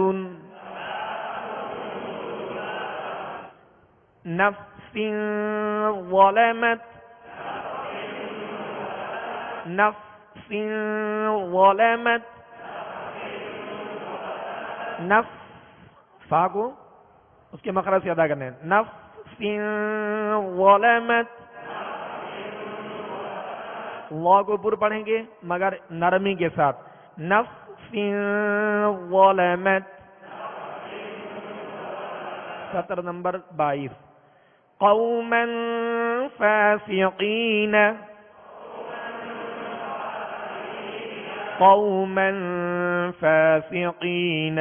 نفس ظلمت نفس ظلمت. نفس فا کو اس کے مخرج سے ادا کرنا ہے. نفس ظلمت. وا کو پر پڑھیں گے مگر نرمی کے ساتھ. نفس ظلمت. سطر نمبر بائیس. قوما فاسقین قوما فاسقین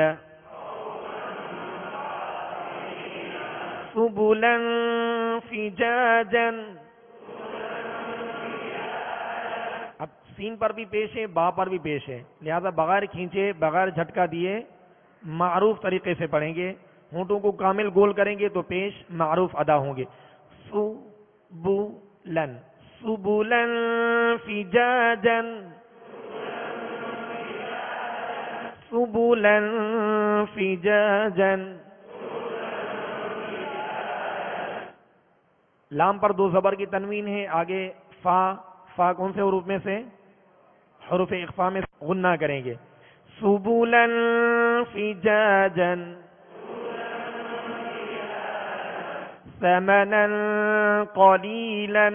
سبلا فجاجا. اب سین پر بھی پیش ہے، با پر بھی پیش ہے، لہذا بغیر کھینچے بغیر جھٹکا دیے معروف طریقے سے پڑھیں گے. ہونٹوں کو کامل گول کریں گے تو پیش معروف ادا ہوں گے. سبلن سبلن فجاجا سبلا فجاجا. لام پر دو زبر کی تنوین ہے. آگے فا, فا کون سے حروف میں سے؟ حروف اخفا میں غنہ کریں گے. سبولاً فجاجاً ثمناً قلیلاً.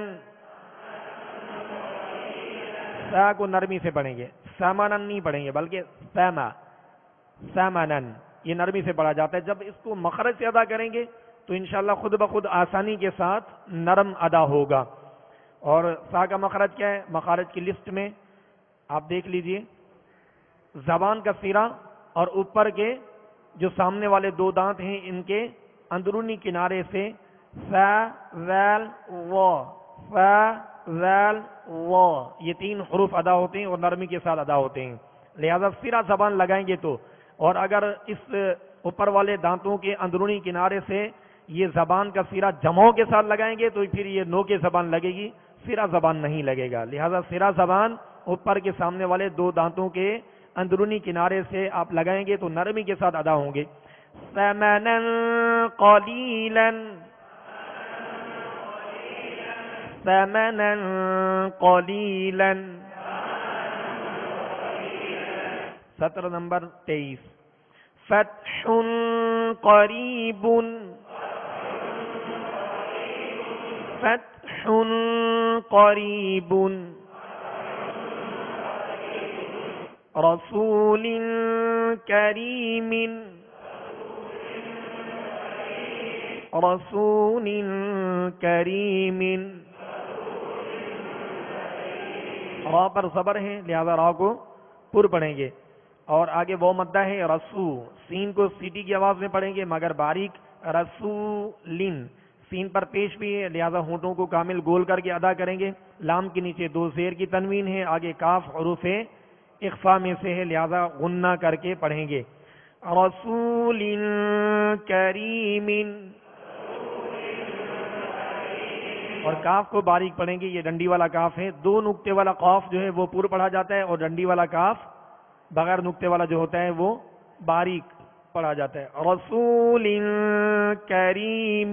سا کو نرمی سے پڑھیں گے, ثمناً نہیں پڑھیں گے بلکہ ثما, ثمناً یہ نرمی سے پڑھا جاتا ہے. جب اس کو مخرج سے ادا کریں گے تو انشاءاللہ خود بخود آسانی کے ساتھ نرم ادا ہوگا. اور سا کا مخرج کیا ہے؟ مخارج کی لسٹ میں آپ دیکھ لیجئے, زبان کا سرا اور اوپر کے جو سامنے والے دو دانت ہیں ان کے اندرونی کنارے سے فا ذال و, فا ذال و, یہ تین حروف ادا ہوتے ہیں اور نرمی کے ساتھ ادا ہوتے ہیں. لہذا سرا زبان لگائیں گے تو, اور اگر اس اوپر والے دانتوں کے اندرونی کنارے سے یہ زبان کا سرا جمعوں کے ساتھ لگائیں گے تو پھر یہ نو کے زبان لگے گی, سرا زبان نہیں لگے گا. لہذا سرا زبان اوپر کے سامنے والے دو دانتوں کے اندرونی کنارے سے آپ لگائیں گے تو نرمی کے ساتھ ادا ہوں گے. ثمناً قلیلاً, ثمناً قلیلاً. سطر نمبر تیئیس. فتح قریب, فتح قریب. رسول کریم, رسول کریم. را پر صبر ہے لہذا را کو پر پڑھیں گے. اور آگے وہ مدہ ہے رسو, سین کو سیٹی کی آواز میں پڑھیں گے مگر باریک. رسولن سین پر پیش بھی ہے لہذا ہونٹوں کو کامل گول کر کے ادا کریں گے. لام کے نیچے دو زیر کی تنوین ہے. آگے کاف حروف اخفا میں سے ہے لہذا غنہ کر کے پڑھیں گے. رسول کریم, اور کاف کو باریک پڑھیں گے, یہ ڈنڈی والا کاف ہے. دو نقطے والا قاف جو ہے وہ پور پڑھا جاتا ہے اور ڈنڈی والا کاف بغیر نقطے والا جو ہوتا ہے وہ باریک پڑھا جاتا ہے. رسول کریم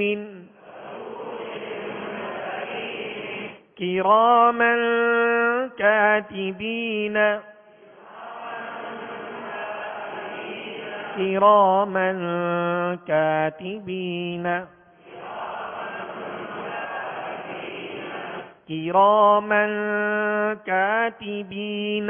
کراما کاتبین, کراما کاتبین, کراما کاتبین.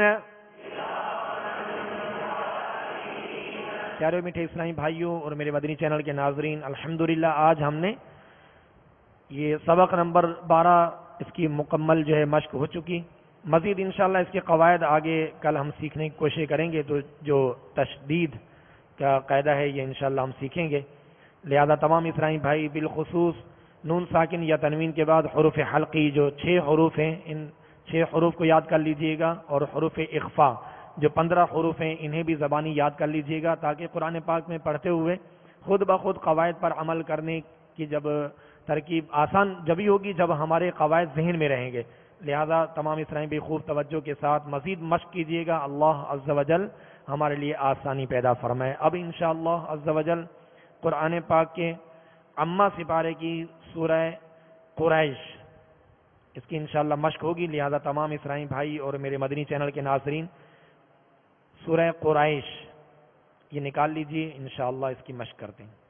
پیارے میٹھے اسلامی بھائیوں اور میرے مدنی چینل کے ناظرین, الحمدللہ آج ہم نے یہ سبق نمبر بارہ اس کی مکمل جو ہے مشق ہو چکی. مزید انشاءاللہ اس کے قواعد آگے کل ہم سیکھنے کی کوشش کریں گے, تو جو تشدید کا قاعدہ ہے یہ انشاءاللہ ہم سیکھیں گے. لہذا تمام اسلامی بھائی بالخصوص نون ساکن یا تنوین کے بعد حروف حلقی جو چھ حروف ہیں ان چھ حروف کو یاد کر لیجئے گا, اور حروف اخفا جو پندرہ حروف ہیں انہیں بھی زبانی یاد کر لیجئے گا تاکہ قرآن پاک میں پڑھتے ہوئے خود بخود قواعد پر عمل کرنے کی جب ترکیب آسان جبھی ہوگی جب ہمارے قواعد ذہن میں رہیں گے. لہذا تمام اسلامی بھی خوب توجہ کے ساتھ مزید مشق کیجئے گا, اللہ عز و جل ہمارے لیے آسانی پیدا فرمائے. اب انشاءاللہ عز و جل قرآن پاک کے عامہ سپارے کی سورہ قریش اس کی انشاءاللہ مشق ہوگی. لہذا تمام اسلامی بھائی اور میرے مدنی چینل کے ناظرین سورہ قریش یہ نکال لیجئے, انشاءاللہ اس کی مشق کرتے ہیں.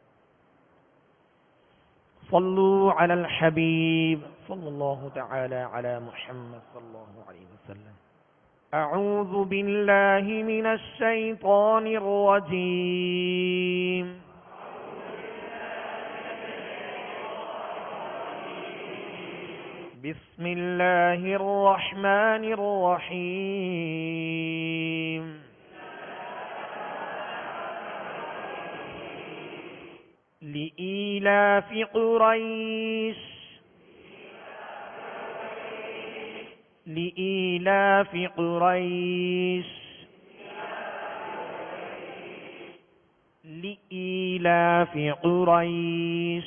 صلو علی الحبیب صلی اللہ تعالی علی محمد صلی اللہ علیہ وسلم. اعوذ باللہ من الشیطان الرجیم. بسم اللہ الرحمن الرحیم. لإيلاف قريش, لإيلاف قريش, لإيلاف قريش.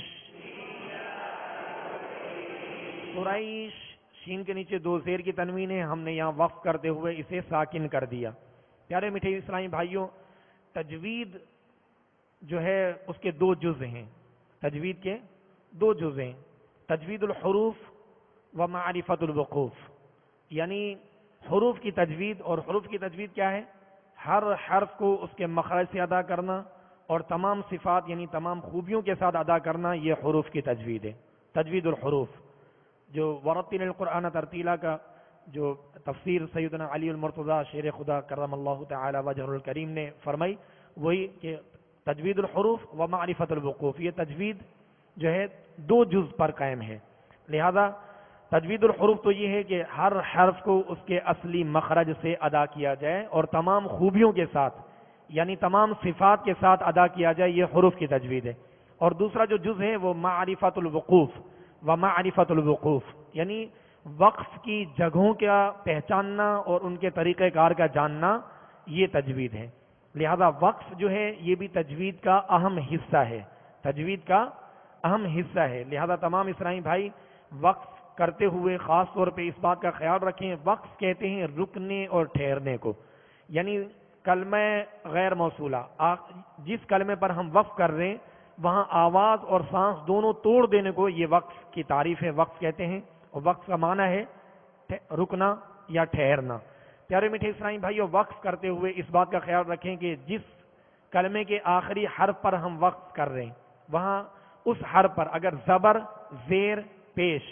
قریش شین کے نیچے دو زیر کی تنوین ہے, ہم نے یہاں وقف کرتے ہوئے اسے ساکن کر دیا. پیارے میٹھے اسلامی بھائیوں, تجوید جو ہے اس کے دو جز ہیں, تجوید کے دو جز ہیں. تجوید الحروف و معرفت الوقوف، یعنی حروف کی تجوید. اور حروف کی تجوید کیا ہے؟ ہر حرف کو اس کے مخرج سے ادا کرنا اور تمام صفات یعنی تمام خوبیوں کے ساتھ ادا کرنا، یہ حروف کی تجوید ہے. تجوید الحروف جو ورتل القرآن ترتیلا کا جو تفسیر سیدنا علی المرتضیٰ شیر خدا کرم اللہ تعالی وجہ الکریم نے فرمائی، وہی کہ تجوید الحروف و معرفت الوقوف، یہ تجوید جو ہے دو جز پر قائم ہے. لہذا تجوید الحروف تو یہ ہے کہ ہر حرف کو اس کے اصلی مخرج سے ادا کیا جائے اور تمام خوبیوں کے ساتھ یعنی تمام صفات کے ساتھ ادا کیا جائے، یہ حروف کی تجوید ہے. اور دوسرا جو جز ہے وہ معرفت الوقوف و معرفت الوقوف، یعنی وقف کی جگہوں کا پہچاننا اور ان کے طریقہ کار کا جاننا، یہ تجوید ہے. لہذا وقف جو ہے یہ بھی تجوید کا اہم حصہ ہے، تجوید کا اہم حصہ ہے. لہذا تمام اسلامی بھائی وقف کرتے ہوئے خاص طور پہ اس بات کا خیال رکھیں، وقف کہتے ہیں رکنے اور ٹھہرنے کو، یعنی کلمہ غیر موصولہ جس کلمے پر ہم وقف کر رہے ہیں وہاں آواز اور سانس دونوں توڑ دینے کو یہ وقف کی تعریف ہے، وقف کہتے ہیں. اور وقف کا معنی ہے رکنا یا ٹھہرنا. پیارے میٹھے اسلامی بھائیو، وقف کرتے ہوئے اس بات کا خیال رکھیں کہ جس کلمے کے آخری حرف پر ہم وقف کر رہے ہیں وہاں اس حرف پر اگر زبر زیر پیش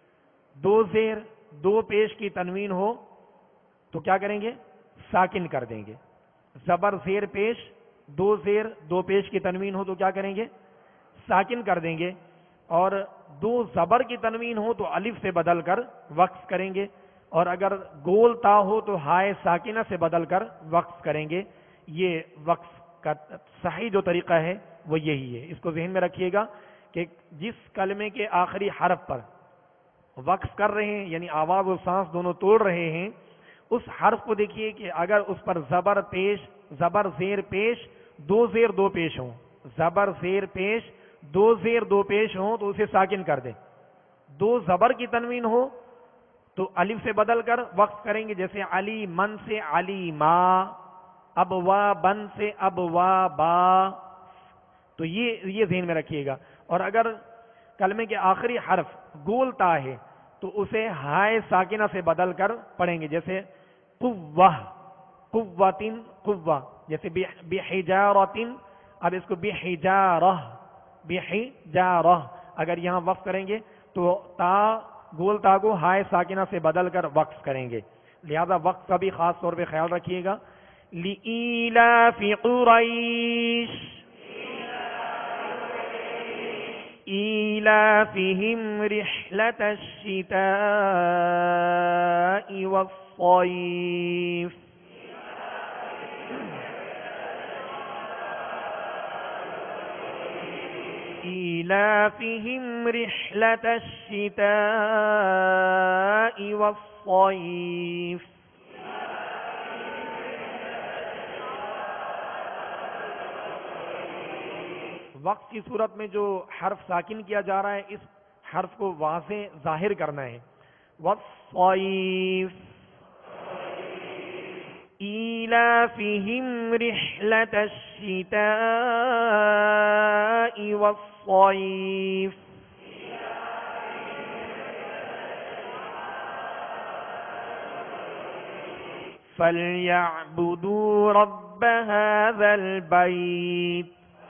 دو زیر دو پیش کی تنوین ہو تو کیا کریں گے؟ ساکن کر دیں گے. زبر زیر پیش دو زیر دو پیش کی تنوین ہو تو کیا کریں گے؟ ساکن کر دیں گے. اور دو زبر کی تنوین ہو تو الف سے بدل کر وقف کریں گے. اور اگر گول تا ہو تو ہائے ساکنہ سے بدل کر وقف کریں گے. یہ وقف کا صحیح جو طریقہ ہے وہ یہی ہے. اس کو ذہن میں رکھیے گا کہ جس کلمے کے آخری حرف پر وقف کر رہے ہیں یعنی آواز اور سانس دونوں توڑ رہے ہیں، اس حرف کو دیکھیے کہ اگر اس پر زبر پیش زبر زیر پیش دو زیر دو پیش ہوں، زبر زیر پیش دو زیر دو پیش ہوں تو اسے ساکن کر دیں. دو زبر کی تنوین ہو تو الف سے بدل کر وقف کریں گے، جیسے علی من سے علی ما، اب وا بن سے اب وا با. تو یہ یہ ذہن میں رکھیے گا. اور اگر کلمے کے آخری حرف گول تا ہے تو اسے ہائے ساکنہ سے بدل کر پڑھیں گے، جیسے قوہ قوتن قوہ، جیسے بحجارتن، اب اس کو بحجارہ بحجارہ اگر یہاں وقف کریں گے تو تا گول تا کو ہائے ساکنہ سے بدل کر وقف کریں گے. لہذا وقف کا بھی خاص طور پہ خیال رکھیے گا. لِإِيلَافِ قُرَيْشٍ إِيلَافِهِمْ رِحْلَةَ الشِّتَاءِ وَالصَّيْفِ إِيلَافِهِمْ رِحْلَةَ الشِّتَاءِ وَالصَّيْفِ. وقت کی صورت میں جو حرف ساکن کیا جا رہا ہے اس حرف کو واضح ظاہر کرنا ہے. وَالصَّيْفِ إِيلَافِهِمْ رِحْلَةَ الشِّتَاءِ وَالصَّيْفِ. فَلْيَعْبُدُوا رَبَّ هَذَا الْبَيْتِ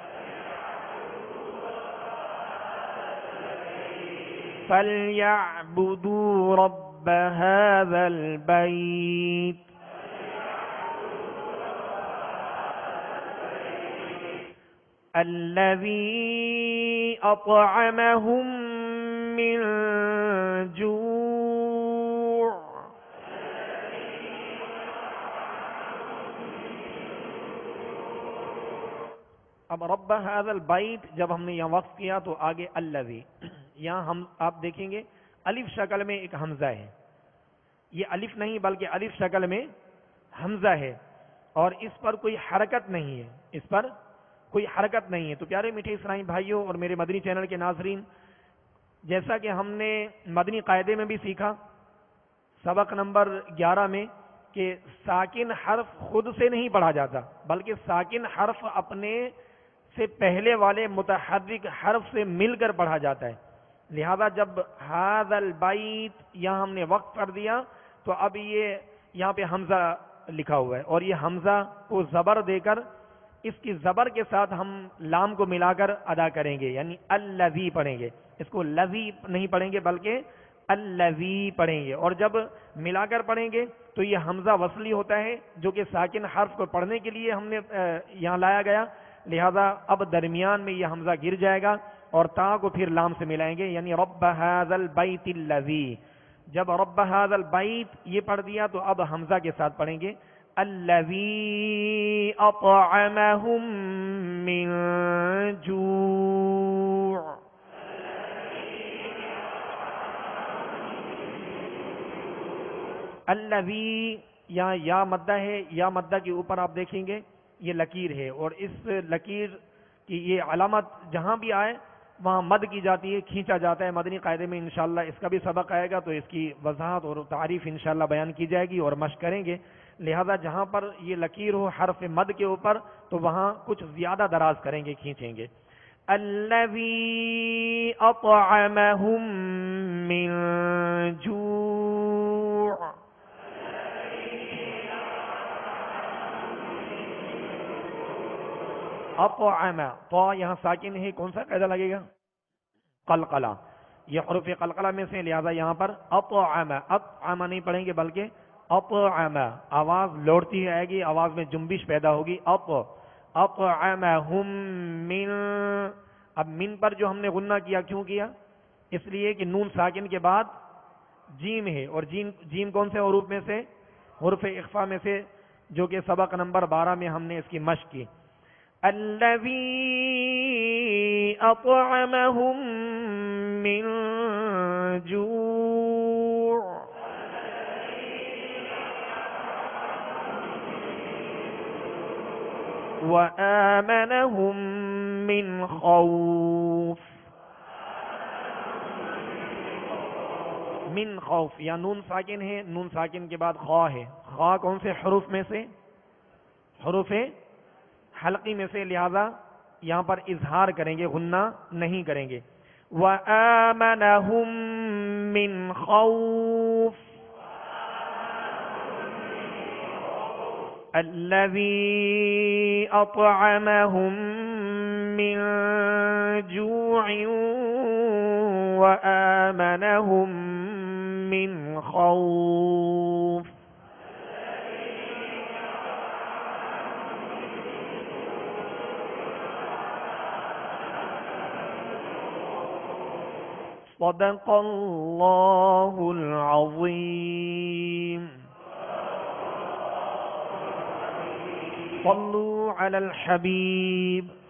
فَلْيَعْبُدُوا رَبَّ هَذَا الْبَيْتِ الَّذِي أَطْعَمَهُم مِّن جُوعٍ. اب رب هذا البیت جب ہم نے یہاں وقف کیا تو آگے الذی، یہاں ہم آپ دیکھیں گے الف شکل میں ایک حمزہ ہے. یہ الف نہیں بلکہ الف شکل میں حمزہ ہے اور اس پر کوئی حرکت نہیں ہے، اس پر کوئی حرکت نہیں ہے. تو پیارے میٹھے اسلامی بھائیوں اور میرے مدنی چینل کے ناظرین، جیسا کہ ہم نے مدنی قاعدے میں بھی سیکھا سبق نمبر گیارہ میں کہ ساکن حرف خود سے نہیں پڑھا جاتا بلکہ ساکن حرف اپنے سے پہلے والے متحرک حرف سے مل کر پڑھا جاتا ہے. لہذا جب ھذا البیت یہاں ہم نے وقف کر دیا تو اب یہ یہاں پہ حمزہ لکھا ہوا ہے، اور یہ حمزہ کو زبر دے کر اس کی زبر کے ساتھ ہم لام کو ملا کر ادا کریں گے، یعنی الذی پڑھیں گے، اس کو لذی نہیں پڑھیں گے بلکہ الذی پڑھیں گے، اور جب ملا کر پڑھیں گے تو یہ حمزہ وصلی ہوتا ہے جو کہ ساکن حرف کو پڑھنے کے لیے ہم نے یہاں لایا گیا، لہذا اب درمیان میں یہ حمزہ گر جائے گا اور تا کو پھر لام سے ملائیں گے، یعنی رب ھذا البیت الذی، جب رب ھذا البیت یہ پڑھ دیا تو اب حمزہ کے ساتھ پڑھیں گے الذی اطعمہم من جوع، الذی یا یا مدہ ہے، یا مدہ کے اوپر آپ دیکھیں گے یہ لکیر ہے، اور اس لکیر کی یہ علامت جہاں بھی آئے وہاں مد کی جاتی ہے، کھینچا جاتا ہے مدنی قاعدے میں، انشاءاللہ اس کا بھی سبق آئے گا تو اس کی وضاحت اور تعریف انشاءاللہ بیان کی جائے گی اور مشق کریں گے، لہذا جہاں پر یہ لکیر ہو حرف مد کے اوپر تو وہاں کچھ زیادہ دراز کریں گے، کھینچیں گے، الذی اطعمہم من جوع، اطعم، تو یہاں ساکن ہے، کون سا قاعدہ لگے گا؟ قلقلہ، یہ حروف قلقلہ میں سے، لہذا یہاں پر اطعم، اطعم نہیں پڑھیں گے بلکہ اطعم، آواز لوٹتی آئے گی، آواز میں جنبش پیدا ہوگی، اط اطعمہم من، اب من پر جو ہم نے غنہ کیا کیوں کیا؟ اس لیے کہ نون ساکن کے بعد جیم ہے، اور جیم جیم کون سے حروف میں سے؟ حروف اخفا میں سے، جو کہ سبق نمبر بارہ میں ہم نے اس کی مشق کی، الذی اطعمہم من جوع، وآمنہم من خوف، من خوف، یا نون ساکن ہے، نون ساکن کے بعد خا ہے، خا کون سے حروف میں سے؟ حروف حلقی میں سے، لہذا یہاں پر اظہار کریں گے، غنہ نہیں کریں گے، وآمنہم من خوف، الذی اطعمہم من جوع وآمنہم من خوف، صدق اللہ العظیم، صلوا علی الحبیب